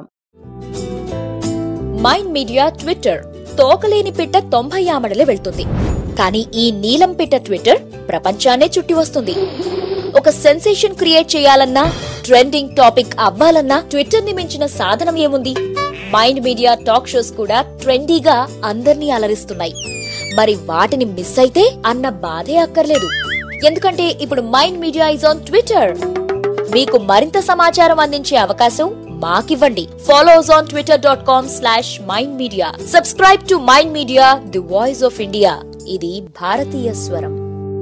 Mind media Twitter. తోకలేని పిట్ట తొంభై ఆమడలే వెళ్తుంది, కానీ ఈ నీలం పిట్ట ట్విట్టర్ ప్రపంచాన్నే చుట్టి వస్తుంది. ఒక సెన్సేషన్ క్రియేట్ చేయాలన్నా, ట్రెండింగ్ టాపిక్ అవ్వాలన్నా ట్విట్టర్ ని మించిన సాధనం ఏముంది? మైండ్ మీడియా టాక్ షోస్ కూడా ట్రెండీగా అందర్నీ అలరిస్తున్నాయి. మరి వాటిని మిస్ అయితే అన్న బాధే అక్కర్లేదు, ఎందుకంటే ఇప్పుడు Mind Media is on Twitter. మీకు మరింత సమాచారం అందించే అవకాశం మాకివ్వండి. Follows on Twitter dot com slash Mind Media. Subscribe to mind media the voice of India. ఇది భారతీయ స్వరం.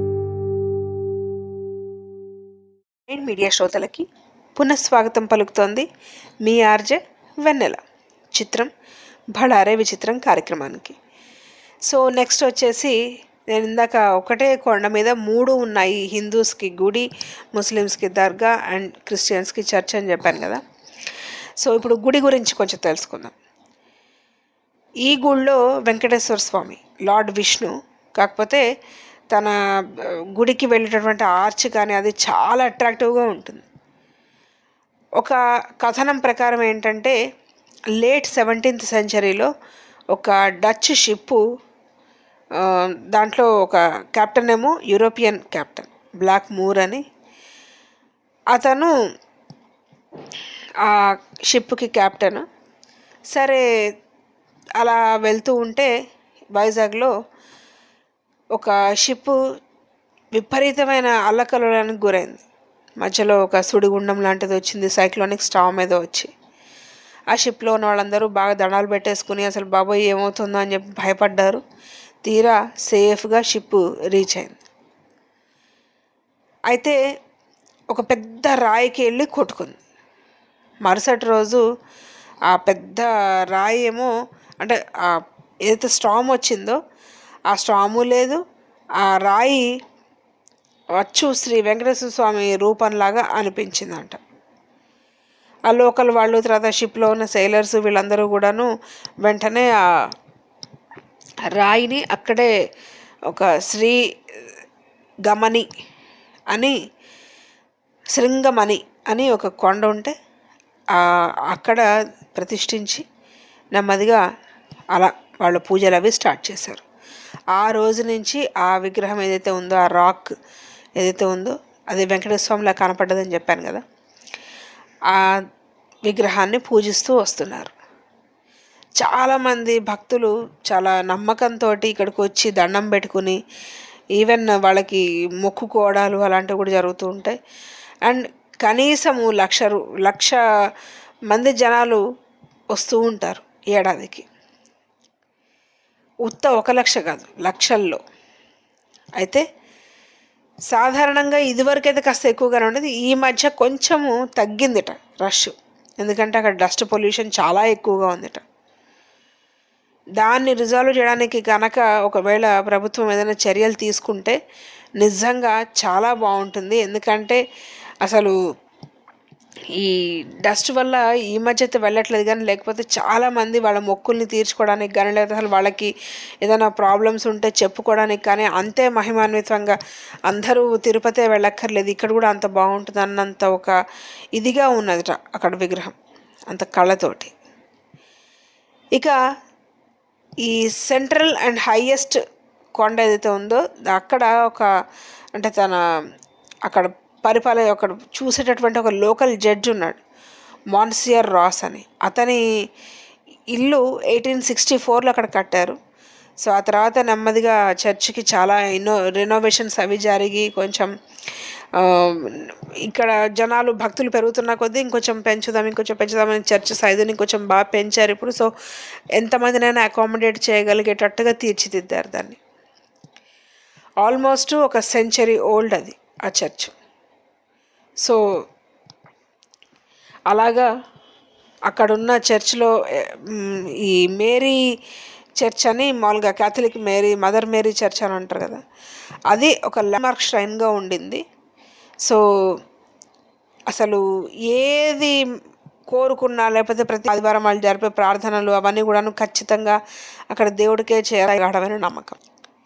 మైండ్ మీడియా శ్రోతలకి పునఃస్వాగతం పలుకుతోంది మీ ఆర్జే వెన్నెల. చిత్రం భళారే విచిత్రం కార్యక్రమానికి. సో నెక్స్ట్ వచ్చేసి నేను ఇందాక ఒకటే కొండ మీద మూడు ఉన్నాయి, హిందూస్కి గుడి, ముస్లిమ్స్కి దర్గా అండ్ క్రిస్టియన్స్కి చర్చ్ అని చెప్పాను కదా. సో ఇప్పుడు గుడి గురించి కొంచెం తెలుసుకుందాం. ఈ గుడిలో వెంకటేశ్వర స్వామి లార్డ్ విష్ణు, కాకపోతే తన గుడికి వెళ్ళేటటువంటి ఆర్చ్ కానీ అది చాలా అట్రాక్టివ్గా ఉంటుంది. ఒక కథనం ప్రకారం ఏంటంటే లేట్ సెవెంటీన్త్ సెంచరీలో ఒక డచ్ షిప్పు, దాంట్లో ఒక కెప్టెన్ ఏమో యూరోపియన్ కెప్టెన్ బ్లాక్ మూర్ అని, అతను ఆ షిప్కి కెప్టెన్. సరే అలా వెళ్తూ ఉంటే వైజాగ్లో ఒక షిప్పు విపరీతమైన అల్లకల్లోలానికి గురైంది. మధ్యలో ఒక సుడిగుండం లాంటిది వచ్చింది, సైక్లోనిక్ స్టార్మ్ ఏదో వచ్చి. ఆ షిప్లో ఉన్న వాళ్ళందరూ బాగా దండాలు పెట్టేసుకుని అసలు బాబోయ్ ఏమవుతుందో అని చెప్పి భయపడ్డారు. తీరా సేఫ్గా షిప్పు రీచ్ అయింది. అయితే ఒక పెద్ద రాయికి వెళ్ళి కొట్టుకుంది. మరుసటి రోజు ఆ పెద్ద రాయి ఏమో, అంటే ఏదైతే స్టార్మ్ వచ్చిందో ఆ స్టార్ము లేదు, ఆ రాయి వచ్చు శ్రీ వెంకటేశ్వర స్వామి రూపంలాగా అనిపించిందంట. ఆ లోకల్ వాళ్ళు, తర్వాత షిప్లో ఉన్న సెయిలర్స్ వీళ్ళందరూ కూడాను వెంటనే ఆ రాయిని అక్కడే ఒక శ్రీ గమని అని, శృంగమణి అని ఒక కొండ ఉంటే అక్కడ ప్రతిష్ఠించి నెమ్మదిగా అలా వాళ్ళ పూజలు అవి స్టార్ట్ చేశారు. ఆ రోజు నుంచి ఆ విగ్రహం ఏదైతే ఉందో, ఆ రాక్ ఏదైతే ఉందో అది వెంకటేశ్వర స్వామిలా కనపడ్డదని చెప్పాను కదా, ఆ విగ్రహాన్ని పూజిస్తూ వస్తున్నారు. చాలామంది భక్తులు చాలా నమ్మకంతో ఇక్కడికి వచ్చి దండం పెట్టుకుని, ఈవెన్ వాళ్ళకి మొక్కుకోవడాలు అలాంటివి కూడా జరుగుతూ ఉంటాయి. అండ్ కనీసము లక్ష లక్ష మంది జనాలు వస్తూ ఉంటారు ఏడాదికి. ఉత్త ఒక లక్ష కాదు, లక్షల్లో. అయితే సాధారణంగా ఇదివరకైతే కాస్త ఎక్కువగానే ఉండేది, ఈ మధ్య కొంచెము తగ్గిందిట రష్. ఎందుకంటే అక్కడ డస్ట్ పొల్యూషన్ చాలా ఎక్కువగా ఉందిట. దాన్ని రిజాల్వ్ చేయడానికి కనుక ఒకవేళ ప్రభుత్వం ఏదైనా చర్యలు తీసుకుంటే నిజంగా చాలా బాగుంటుంది. ఎందుకంటే అసలు ఈ డస్ట్ వల్ల ఈ మధ్య అయితే వెళ్ళట్లేదు, కానీ లేకపోతే చాలామంది వాళ్ళ మొక్కుల్ని తీర్చుకోవడానికి కానీ, లేకపోతే అసలు వాళ్ళకి ఏదైనా ప్రాబ్లమ్స్ ఉంటే చెప్పుకోవడానికి కానీ అంతే మహిమాన్వితంగా అందరూ తిరుపతి వెళ్ళక్కర్లేదు, ఇక్కడ కూడా అంత బాగుంటుంది అన్నంత ఒక ఇదిగా ఉన్నదిట అక్కడ విగ్రహం, అంత కళ్ళతోటి. ఇక ఈ సెంట్రల్ అండ్ హైయెస్ట్ కొండ ఏదైతే ఉందో అక్కడ ఒక, అంటే తన అక్కడ పరిపాలన అక్కడ చూసేటటువంటి ఒక లోకల్ జడ్జ్ ఉన్నాడు, మాన్సియర్ రాస్ అని. అతని ఇల్లు ఎయిటీన్ సిక్స్టీ ఫోర్లో అక్కడ కట్టారు. సో ఆ తర్వాత నెమ్మదిగా చర్చికి చాలా ఎన్నో రెనోవేషన్స్ అవి జరిగి కొంచెం ఇక్కడ జనాలు భక్తులు పెరుగుతున్న కొద్దీ ఇంకొంచెం పెంచుదాం ఇంకొంచెం పెంచుదామని చర్చ్ సైజుని ఇంకొంచెం బాగా పెంచారు ఇప్పుడు. సో ఎంతమందినైనా అకామిడేట్ చేయగలిగేటట్టుగా తీర్చిదిద్దారు దాన్ని. ఆల్మోస్ట్ ఒక సెంచరీ ఓల్డ్ అది ఆ చర్చ్. సో అలాగా అక్కడున్న చర్చ్లో ఈ మేరీ చర్చ్ అని మామూలుగా Catholic Mary, mother Mary church అని అంటారు కదా, అది ఒక ల్యాండ్మార్క్ ష్రైన్గా ఉండింది. సో అసలు ఏది కోరుకున్నా, లేకపోతే ప్రతి ఆదివారం వాళ్ళు జరిపే ప్రార్థనలు అవన్నీ కూడాను ఖచ్చితంగా అక్కడ దేవుడికే చేరగలడమైన నమ్మకం.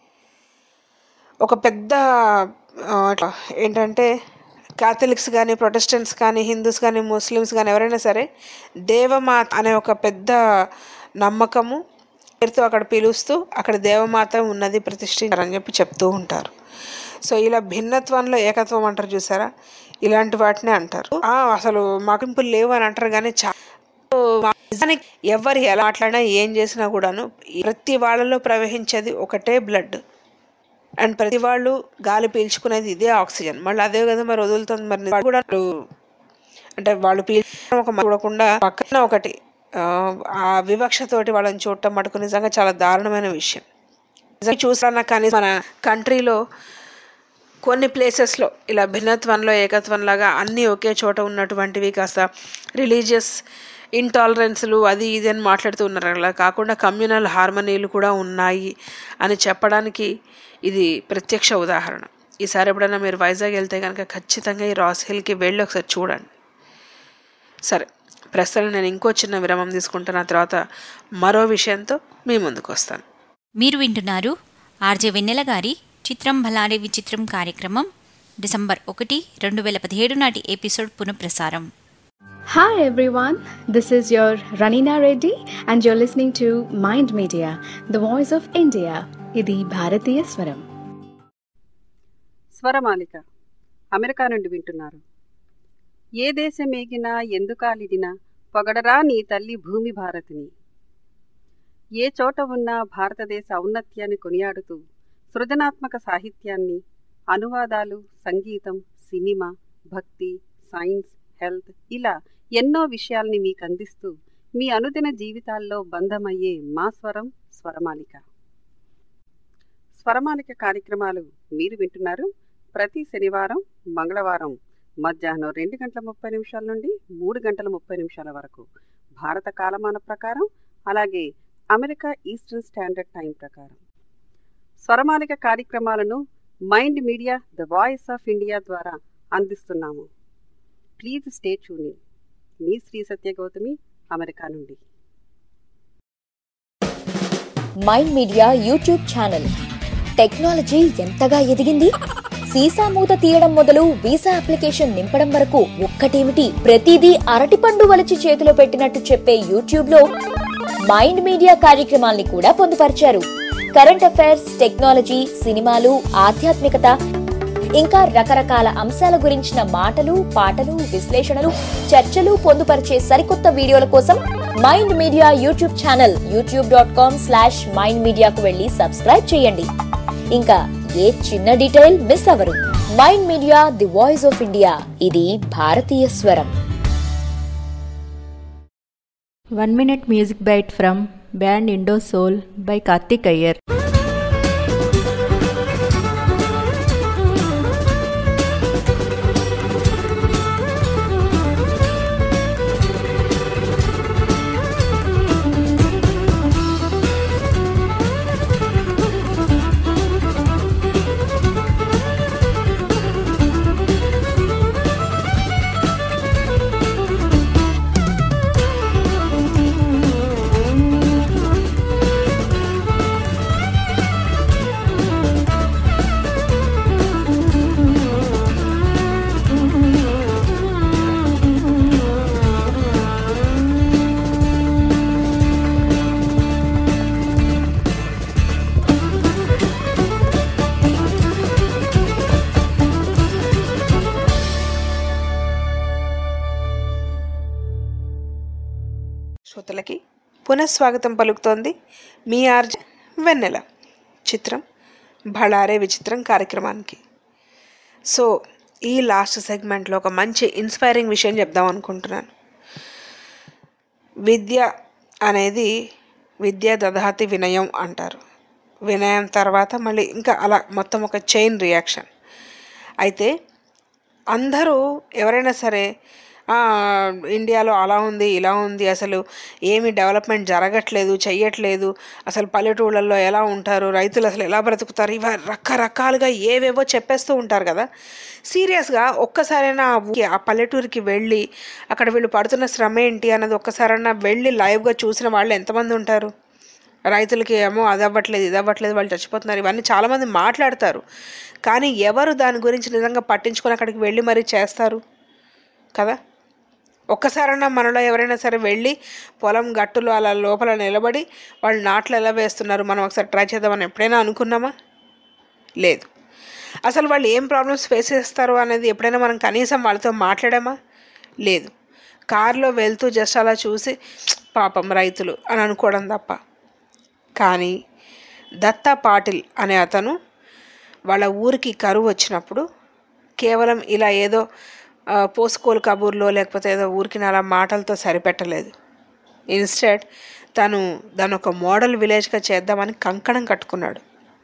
ఒక పెద్ద ఏంటంటే క్యాథలిక్స్ కానీ, ప్రొటెస్టెంట్స్ కానీ, హిందూస్ కానీ, ముస్లిమ్స్ కానీ ఎవరైనా సరే దేవమాత అనే ఒక పెద్ద నమ్మకము పేరుతో అక్కడ పిలుస్తూ అక్కడ దేవమాత ఉన్నది ప్రతిష్ఠించారని చెప్పి చెప్తూ ఉంటారు. సో ఇలా భిన్నత్వంలో ఏకత్వం అంటారు చూసారా, ఇలాంటి వాటినే అంటారు. అసలు మాకింపులు లేవు అని అంటారు, కానీ నిజానికి ఎవరు ఎలా మాట్లాడినా ఏం చేసినా కూడాను ప్రతి వాళ్ళలో ప్రవహించేది ఒకటే బ్లడ్. అండ్ ప్రతి వాళ్ళు గాలి పీల్చుకునేది ఇదే ఆక్సిజన్, మళ్ళీ అదే కదా మరి వదులుతుంది. మరి కూడా అంటే వాళ్ళు పీల్చుకున్న ఒక చూడకుండా పక్కన ఒకటి ఆ వివక్షతోటి వాళ్ళని చూడటం మటుకు నిజంగా చాలా దారుణమైన విషయం. నిజంగా చూసానా, కానీ మన కంట్రీలో కొన్ని ప్లేసెస్లో ఇలా భిన్నత్వంలో ఏకత్వంలాగా అన్నీ ఒకే చోట ఉన్నటువంటివి కాస్త రిలీజియస్ ఇంటాలరెన్స్లు అది ఇది అని మాట్లాడుతూ ఉన్నారు. అలా కాకుండా కమ్యూనల్ హార్మనీలు కూడా ఉన్నాయి అని చెప్పడానికి ఇది ప్రత్యక్ష ఉదాహరణ. ఈసారి ఎప్పుడైనా మీరు వైజాగ్ వెళ్తే కనుక ఖచ్చితంగా ఈ రాస్ హిల్కి వెళ్ళి ఒకసారి చూడండి. సరే, ప్రస్తుతం నేను ఇంకో చిన్న విరామం తీసుకుంటాను. ఆ తర్వాత మరో విషయంతో మీ ముందుకు వస్తాను. మీరు వింటున్నారు ఆర్జే వెన్నెల గారి చిత్రం భలారే విచిత్రం కార్యక్రమం డిసెంబర్ ఒకటి రెండు వేల పదిహేడు నాటి ఎపిసోడ్ పునఃప్రసారం. Hi everyone, this is your Ranina Reddy and you're listening to Mind Media, the voice of India. ఇది భారతీయ స్వరం. స్వరమాలిక అమెరికా నుండి వింటున్నారు. ఏ దేశమేగినా ఎందుకాలిదినా పొగడరా నీ తల్లి భూమి భారతిని. ఏ చోట ఉన్నా భారతదేశ ఔన్నత్యాన్ని కొనియాడుతూ సృజనాత్మక సాహిత్యాన్ని, అనువాదాలు, సంగీతం, సినిమా, భక్తి, సైన్స్, హెల్త్ ఇలా ఎన్నో విషయాల్ని మీకు అందిస్తూ మీ అనుదిన జీవితాల్లో బంధమయ్యే మా స్వరం స్వరమాలిక. స్వరమాలిక కార్యక్రమాలు మీరు వింటున్నారు ప్రతి శనివారం, మంగళవారం మధ్యాహ్నం రెండు గంటల ముప్పై నిమిషాల నుండి మూడు గంటల ముప్పై నిమిషాల వరకు భారత కాలమాన ప్రకారం, అలాగే అమెరికా ఈస్టర్న్ స్టాండర్డ్ టైం ప్రకారం. స్వరమాలిక కార్యక్రమాలను Mind media the voice of India ద్వారా అందిస్తున్నాము. Please stay tune. మీ శ్రీ సత్యగౌతమి, అమెరికా నుండి. Mind Media YouTube channel technology ఎంతగా ఎదిగింది. సీసా మూత తీయడం మొదలు వీసా అప్లికేషన్ నింపడం వరకు ఒక్కటేమిటి, ప్రతిదీ అరటిపండు వలిచి చేతిలో పెట్టినట్టు చెప్పే యూట్యూబ్ లో మైండ్ మీడియా కార్యక్రమాల్ని కూడా పొందుపరిచారు. కరెంట్ అఫైర్స్, టెక్నాలజీ, సినిమాలు, ఆధ్యాత్మికత ఇంకా రకరకాల అంశాల గురించిన మాటలు, పాటలు, విశ్లేషణలు, చర్చలు పొందుపరిచే సరికొత్త వీడియోల కోసం Mind Media YouTube channel YouTube dot com slash Mind మీడియాకు వెళ్లి సబ్స్క్రైబ్ చేయండి. ఇంకా ఏ చిన్న డీటెయిల్ మిస్ అవ్వరు. Mind media the voice of India, ఇది భారతీయ స్వరం. One minute music bite from band Indo Soul by Karthik Iyer. శ్రోతలకి పునఃస్వాగతం పలుకుతోంది మీ ఆర్జ వెన్నెల. చిత్రం భళారే విచిత్రం కార్యక్రమానికి. సో ఈ లాస్ట్ సెగ్మెంట్లో ఒక మంచి ఇన్స్పైరింగ్ విషయం చెప్దాం అనుకుంటున్నాను. విద్య అనేది విద్య దదాతి వినయం అంటారు. వినయం తర్వాత మళ్ళీ ఇంకా అలా మొత్తం ఒక చైన్ రియాక్షన్. అయితే అందరూ ఎవరైనా సరే ఇండియాలో అలా ఉంది, ఇలా ఉంది, అసలు ఏమి డెవలప్మెంట్ జరగట్లేదు, చెయ్యట్లేదు, అసలు పల్లెటూళ్ళల్లో ఎలా ఉంటారు, రైతులు అసలు ఎలా బ్రతుకుతారు, ఇవ రకరకాలుగా ఏవేవో చెప్పేస్తూ ఉంటారు కదా. సీరియస్గా ఒక్కసారైనా ఆ పల్లెటూరికి వెళ్ళి అక్కడ వీళ్ళు పడుతున్న శ్రమ ఏంటి అన్నది ఒక్కసారైనా వెళ్ళి లైవ్గా చూసిన వాళ్ళు ఎంతమంది ఉంటారు? రైతులకి ఏమో అది అవ్వట్లేదు, ఇది అవ్వట్లేదు, వాళ్ళు చచ్చిపోతున్నారు, ఇవన్నీ చాలామంది మాట్లాడతారు. కానీ ఎవరు దాని గురించి నిజంగా పట్టించుకొని అక్కడికి వెళ్ళి మరీ చేస్తారు కదా? ఒక్కసారైనా మనలో ఎవరైనా సరే వెళ్ళి పొలం గట్టులు అలా లోపల నిలబడి వాళ్ళు నాట్లు ఎలా వేస్తున్నారు మనం ఒకసారి ట్రై చేద్దామని ఎప్పుడైనా అనుకున్నామా? లేదు. అసలు వాళ్ళు ఏం ప్రాబ్లమ్స్ ఫేస్ చేస్తారు అనేది ఎప్పుడైనా మనం కనీసం వాళ్ళతో మాట్లాడామా? లేదు. కారులో వెళ్తూ జస్ట్ అలా చూసి పాపం రైతులు అని అనుకోవడం తప్ప. కానీ దత్తా పాటిల్ అనే అతను వాళ్ళ ఊరికి కరువు వచ్చినప్పుడు కేవలం ఇలా ఏదో పోసుకోలు కబూర్లో లేకపోతే ఏదో ఊరికి అలా మాటలతో సరిపెట్టలేదు. ఇన్స్టెడ్ తను దాని ఒక మోడల్ విలేజ్గా చేద్దామని కంకణం కట్టుకున్నాడు.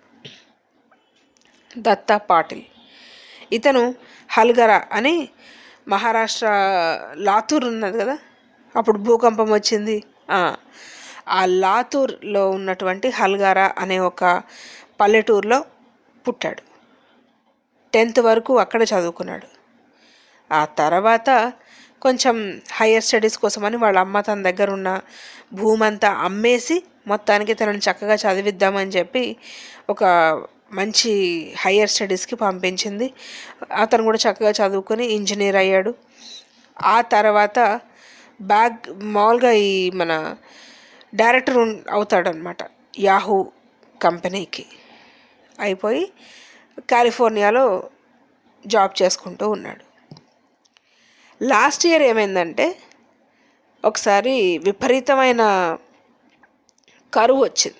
దత్తా పాటిల్ ఇతను హల్గరా అని మహారాష్ట్ర లాతూర్ ఉన్నది కదా, అప్పుడు భూకంపం వచ్చింది. ఆ లాతూర్లో ఉన్నటువంటి హల్గరా అనే ఒక పల్లెటూరులో పుట్టాడు. టెన్త్ వరకు అక్కడ చదువుకున్నాడు. ఆ తర్వాత కొంచెం హయ్యర్ స్టడీస్ కోసమని వాళ్ళ అమ్మ తన దగ్గర ఉన్న భూమంతా అమ్మేసి మొత్తానికి తనని చక్కగా చదివిద్దామని చెప్పి ఒక మంచి హయ్యర్ స్టడీస్కి పంపించింది. అతను కూడా చక్కగా చదువుకొని ఇంజనీర్ అయ్యాడు. ఆ తర్వాత బ్యాగ్ మామూలుగా ఈ మన డైరెక్టర్ అవుతాడనమాట యాహూ కంపెనీకి. అయిపోయి కాలిఫోర్నియాలో జాబ్ చేసుకుంటూ ఉన్నాడు. లాస్ట్ ఇయర్ ఏమైందంటే ఒకసారి విపరీతమైన కరువు వచ్చింది.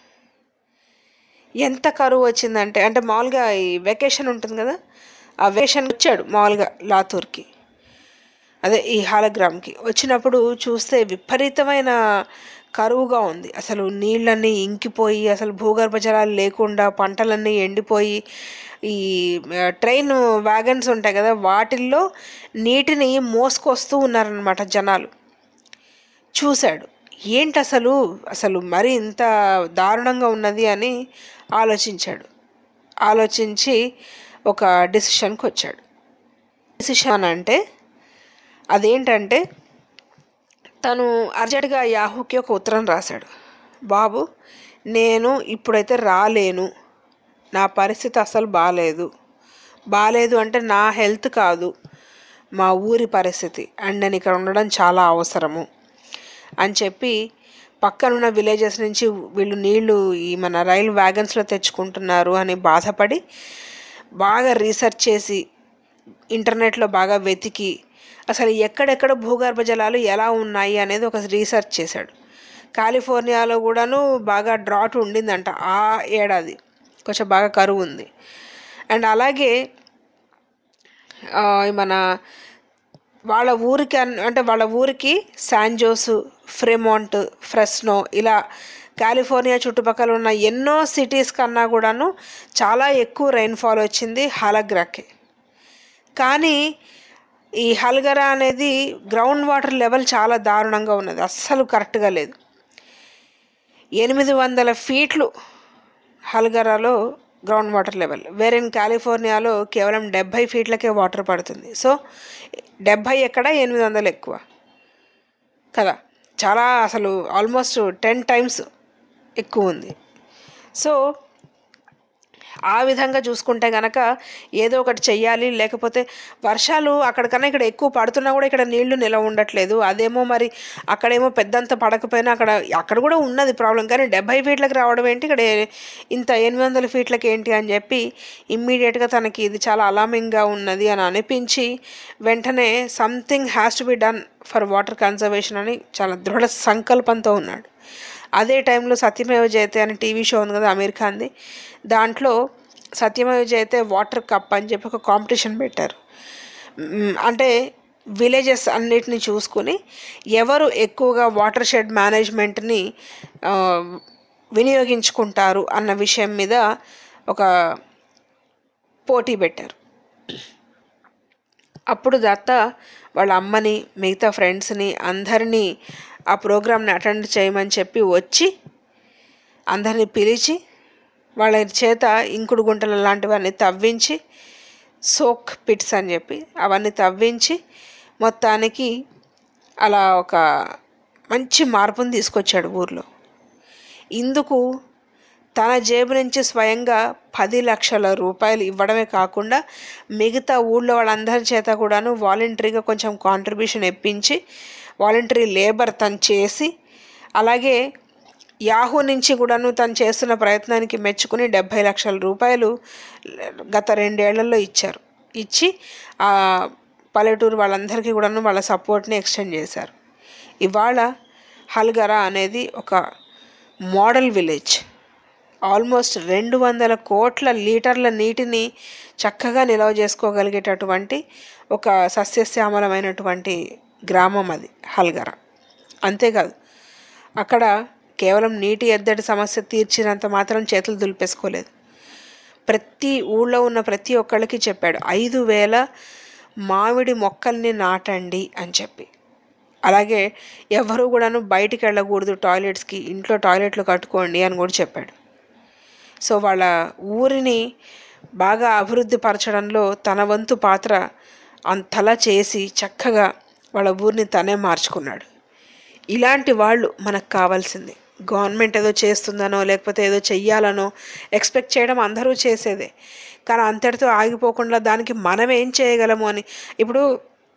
ఎంత కరువు వచ్చిందంటే అంటే మామూలుగా ఈ వెకేషన్ ఉంటుంది కదా, ఆ వెకేషన్ వచ్చాడు మామూలుగా లాతూర్కి, అదే ఈ హాలగ్రామ్కి. వచ్చినప్పుడు చూస్తే విపరీతమైన కరువుగా ఉంది. అసలు నీళ్ళన్నీ ఇంకిపోయి అసలు భూగర్భ జలాలు లేకుండా పంటలన్నీ ఎండిపోయి ఈ ట్రైన్ వ్యాగన్స్ ఉంటాయి కదా వాటిల్లో నీటిని మోసుకొస్తూ ఉన్నారనమాట జనాలు. చూశాడు, ఏంటి అసలు అసలు మరి ఇంత దారుణంగా ఉన్నది అని ఆలోచించాడు. ఆలోచించి ఒక డిసిషన్కి వచ్చాడు. డిసిషన్ అంటే అదేంటంటే తను అర్జెంటుగా యాహూకి ఒక ఉత్తరం రాశాడు. బాబు, నేను ఇప్పుడైతే రాలేను, నా పరిస్థితి అసలు బాగాలేదు. బాగాలేదు అంటే నా హెల్త్ కాదు, మా ఊరి పరిస్థితి, అండ్ నేను ఇక్కడ ఉండడం చాలా అవసరము అని చెప్పి పక్కనున్న విలేజెస్ నుంచి వీళ్ళు నీళ్లు ఈ మన రైలు వ్యాగన్స్లో తెచ్చుకుంటున్నారు అని బాధపడి బాగా రీసెర్చ్ చేసి ఇంటర్నెట్లో బాగా వెతికి అసలు ఎక్కడెక్కడ భూగర్భ జలాలు ఎలా ఉన్నాయి అనేది ఒక రీసెర్చ్ చేశాడు. కాలిఫోర్నియాలో కూడాను బాగా డ్రాట్ ఉండిందంట ఆ ఏడాది, కొంచెం బాగా కరువు ఉంది. అండ్ అలాగే మన వాళ్ళ ఊరికి అంటే వాళ్ళ ఊరికి శాన్ జోస్, ఫ్రెమాంట్, ఫ్రెస్నో ఇలా కాలిఫోర్నియా చుట్టుపక్కల ఉన్న ఎన్నో సిటీస్ కన్నా కూడాను చాలా ఎక్కువ రైన్ఫాల్ వచ్చింది హాలగ్రాకి. కానీ ఈ హల్గరా అనేది గ్రౌండ్ వాటర్ లెవెల్ చాలా దారుణంగా ఉన్నది, అస్సలు కరెక్ట్గా లేదు. ఎనిమిది వందల ఫీట్లు హల్గరాలో గ్రౌండ్ వాటర్ లెవెల్, వేరే కాలిఫోర్నియాలో కేవలం డెబ్భై ఫీట్లకే వాటర్ పడుతుంది. సో డెబ్భై ఎక్కడ, ఎనిమిది వందలు ఎక్కువ కదా, చాలా అసలు ఆల్మోస్ట్ టెన్ టైమ్స్ ఎక్కువ ఉంది. సో ఆ విధంగా చూసుకుంటే కనుక ఏదో ఒకటి చెయ్యాలి, లేకపోతే వర్షాలు అక్కడికన్నా ఇక్కడ ఎక్కువ పడుతున్నా కూడా ఇక్కడ నీళ్లు నిలవ ఉండట్లేదు. అదేమో మరి అక్కడేమో పెద్దంత పడకపోయినా అక్కడ అక్కడ కూడా ఉన్నది ప్రాబ్లం, కానీ డెబ్బై ఫీట్లకు రావడం ఏంటి, ఇక్కడ ఇంత ఎనిమిది వందల ఫీట్లకి ఏంటి అని చెప్పి ఇమ్మీడియట్గా తనకి ఇది చాలా అలామింగ్గా ఉన్నది అని అనిపించి వెంటనే something has to be done for water conservation అని చాలా దృఢ సంకల్పంతో ఉన్నాడు. అదే టైంలో సత్యమేవ జయతే అని టీవీ షో ఉంది కదా అమీర్ ఖాన్ది, దాంట్లో సత్యమేవ జయతే వాటర్ కప్ అని చెప్పి ఒక కాంపిటీషన్ పెట్టారు. అంటే విలేజెస్ అన్నిటిని చూసుకుని ఎవరు ఎక్కువగా వాటర్ షెడ్ మేనేజ్మెంట్ని వినియోగించుకుంటారు అన్న విషయం మీద ఒక పోటీ పెట్టారు. అప్పుడు దత్త వాళ్ళ అమ్మని, మిగతా ఫ్రెండ్స్ని అందరినీ ఆ ప్రోగ్రామ్ని అటెండ్ చేయమని చెప్పి వచ్చి అందరినీ పిలిచి వాళ్ళ చేత ఇంకుడు గుంటలు లాంటివన్నీ తవ్వించి, సోక్ పిట్స్ అని చెప్పి అవన్నీ తవ్వించి మొత్తానికి అలా ఒక మంచి మార్పుని తీసుకొచ్చాడు ఊర్లో. ఇందుకు తన జేబు నుంచి స్వయంగా పది లక్షల రూపాయలు ఇవ్వడమే కాకుండా మిగతా ఊళ్ళో వాళ్ళందరి చేత కూడాను వాలంటరీగా కొంచెం కాంట్రిబ్యూషన్ ఇప్పించి వాలంటరీ లేబర్ తను చేసి, అలాగే యాహూ నుంచి కూడాను తను చేస్తున్న ప్రయత్నానికి మెచ్చుకుని డెబ్భై లక్షల రూపాయలు గత రెండేళ్లలో ఇచ్చారు. ఇచ్చి ఆ పల్లెటూరు వాళ్ళందరికీ కూడాను వాళ్ళ సపోర్ట్ని ఎక్స్టెండ్ చేశారు. ఇవాళ హల్గరా అనేది ఒక మోడల్ విలేజ్. ఆల్మోస్ట్ రెండు వందల కోట్ల లీటర్ల నీటిని చక్కగా నిల్వ చేసుకోగలిగేటటువంటి ఒక సస్యశ్యామలమైనటువంటి గ్రామం అది హల్గరా. అంతేకాదు అక్కడ కేవలం నీటి ఎద్దడి సమస్య తీర్చినంత మాత్రం చేతులు దులిపేసుకోలేదు. ప్రతి ఊళ్ళో ఉన్న ప్రతి ఒక్కళ్ళకి చెప్పాడు ఐదు వేల మామిడి మొక్కల్ని నాటండి అని చెప్పి. అలాగే ఎవరు కూడాను బయటికి వెళ్ళకూడదు టాయిలెట్స్కి, ఇంట్లో టాయిలెట్లు కట్టుకోండి అని కూడా చెప్పాడు. సో వాళ్ళ ఊరిని బాగా అభివృద్ధి పరచడంలో తన వంతు పాత్ర అంతలా చేసి చక్కగా వాళ్ళ ఊరిని తనే మార్చుకున్నాడు. ఇలాంటి వాళ్ళు మనకు కావాల్సింది. గవర్నమెంట్ ఏదో చేస్తుందనో లేకపోతే ఏదో చెయ్యాలనో ఎక్స్పెక్ట్ చేయడం అందరూ చేసేదే, కానీ అంతటితో ఆగిపోకుండా దానికి మనం ఏం చేయగలము అని. ఇప్పుడు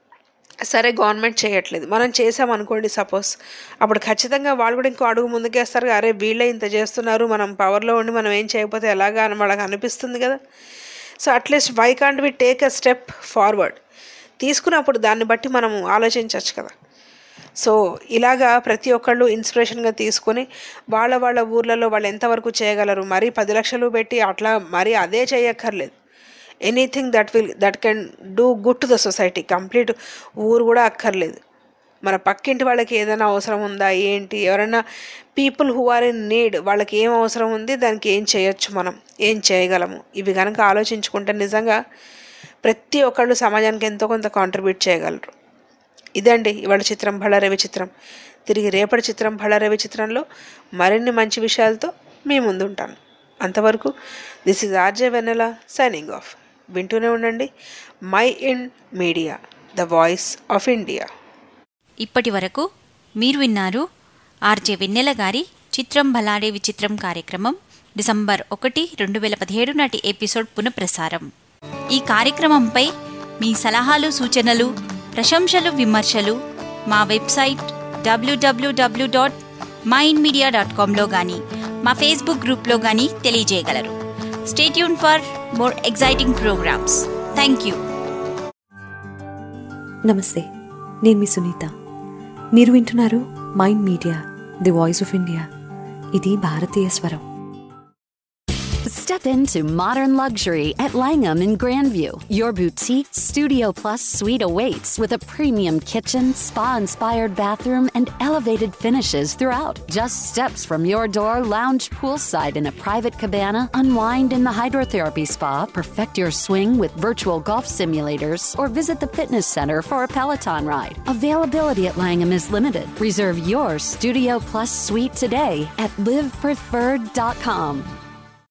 సరే గవర్నమెంట్ చేయట్లేదు, మనం చేసామనుకోండి సపోజ్, అప్పుడు ఖచ్చితంగా వాళ్ళు కూడా ఇంకో అడుగు ముందుకేస్తారు. అరే వీళ్ళే ఇంత చేస్తున్నారు, మనం పవర్లో ఉండి మనం ఏం చేయకపోతే ఎలాగా అని వాళ్ళకి అనిపిస్తుంది కదా. So at least why can't we take a step forward? తీసుకున్నప్పుడు దాన్ని బట్టి మనం ఆలోచించవచ్చు కదా. సో ఇలాగా ప్రతి ఒక్కళ్ళు ఇన్స్పిరేషన్గా తీసుకొని వాళ్ళ వాళ్ళ ఊర్లలో వాళ్ళు ఎంతవరకు చేయగలరు, మరీ పది లక్షలు పెట్టి అట్లా మరీ అదే చేయక్కర్లేదు. Anything that will that can do good to the society. Complete ఊరు కూడా అక్కర్లేదు, మన పక్కింటి వాళ్ళకి ఏదైనా అవసరం ఉందా ఏంటి, ఎవరైనా people who are in need వాళ్ళకి ఏం అవసరం ఉంది, దానికి ఏం చేయొచ్చు, మనం ఏం చేయగలము, ఇవి కనుక ఆలోచించుకుంటే నిజంగా ప్రతి ఒక్కళ్ళు సమాజానికి ఎంతో కొంత కాంట్రిబ్యూట్ చేయగలరు. ఇదండి ఇవాళ చిత్రం భళారవి చిత్రం. తిరిగి రేపటి చిత్రం భళారవి చిత్రంలో మరిన్ని మంచి విషయాలతో మీ ముందు ఉంటాను. అంతవరకు this is RJ Vennela signing off. వింటూనే ఉండండి Mind Media, the voice of India. ఇప్పటి వరకు మీరు విన్నారు ఆర్జే వెన్నెల గారి చిత్రం భలారే విచిత్రం కార్యక్రమం డిసెంబర్ ఒకటి రెండు వేల పదిహేడు నాటి ఎపిసోడ్ పునఃప్రసారం. ఈ కార్యక్రమంపై మీ సలహాలు సూచనలు ప్రశంసలు విమర్శలు మా website W W W dot Mind Media dot కామ్లో కానీ మా ఫేస్బుక్ గ్రూప్లో కానీ తెలియజేయగలరు. Stay tune for more exciting programmes. Thank you. నమస్తే, నేను మీ సునీత. మీరు వింటున్నారు mind media, the voice of India. ఇది భారతీయ స్వరం. Step into modern luxury at Langham in Grandview. Your boutique Studio Plus suite awaits with a premium kitchen, spa-inspired bathroom, and elevated finishes throughout. Just steps from your door, lounge poolside in a private cabana, unwind in the hydrotherapy spa, perfect your swing with virtual golf simulators, or visit the fitness center for a Peloton ride. Availability at Langham is limited. Reserve your Studio Plus suite today at live preferred dot com.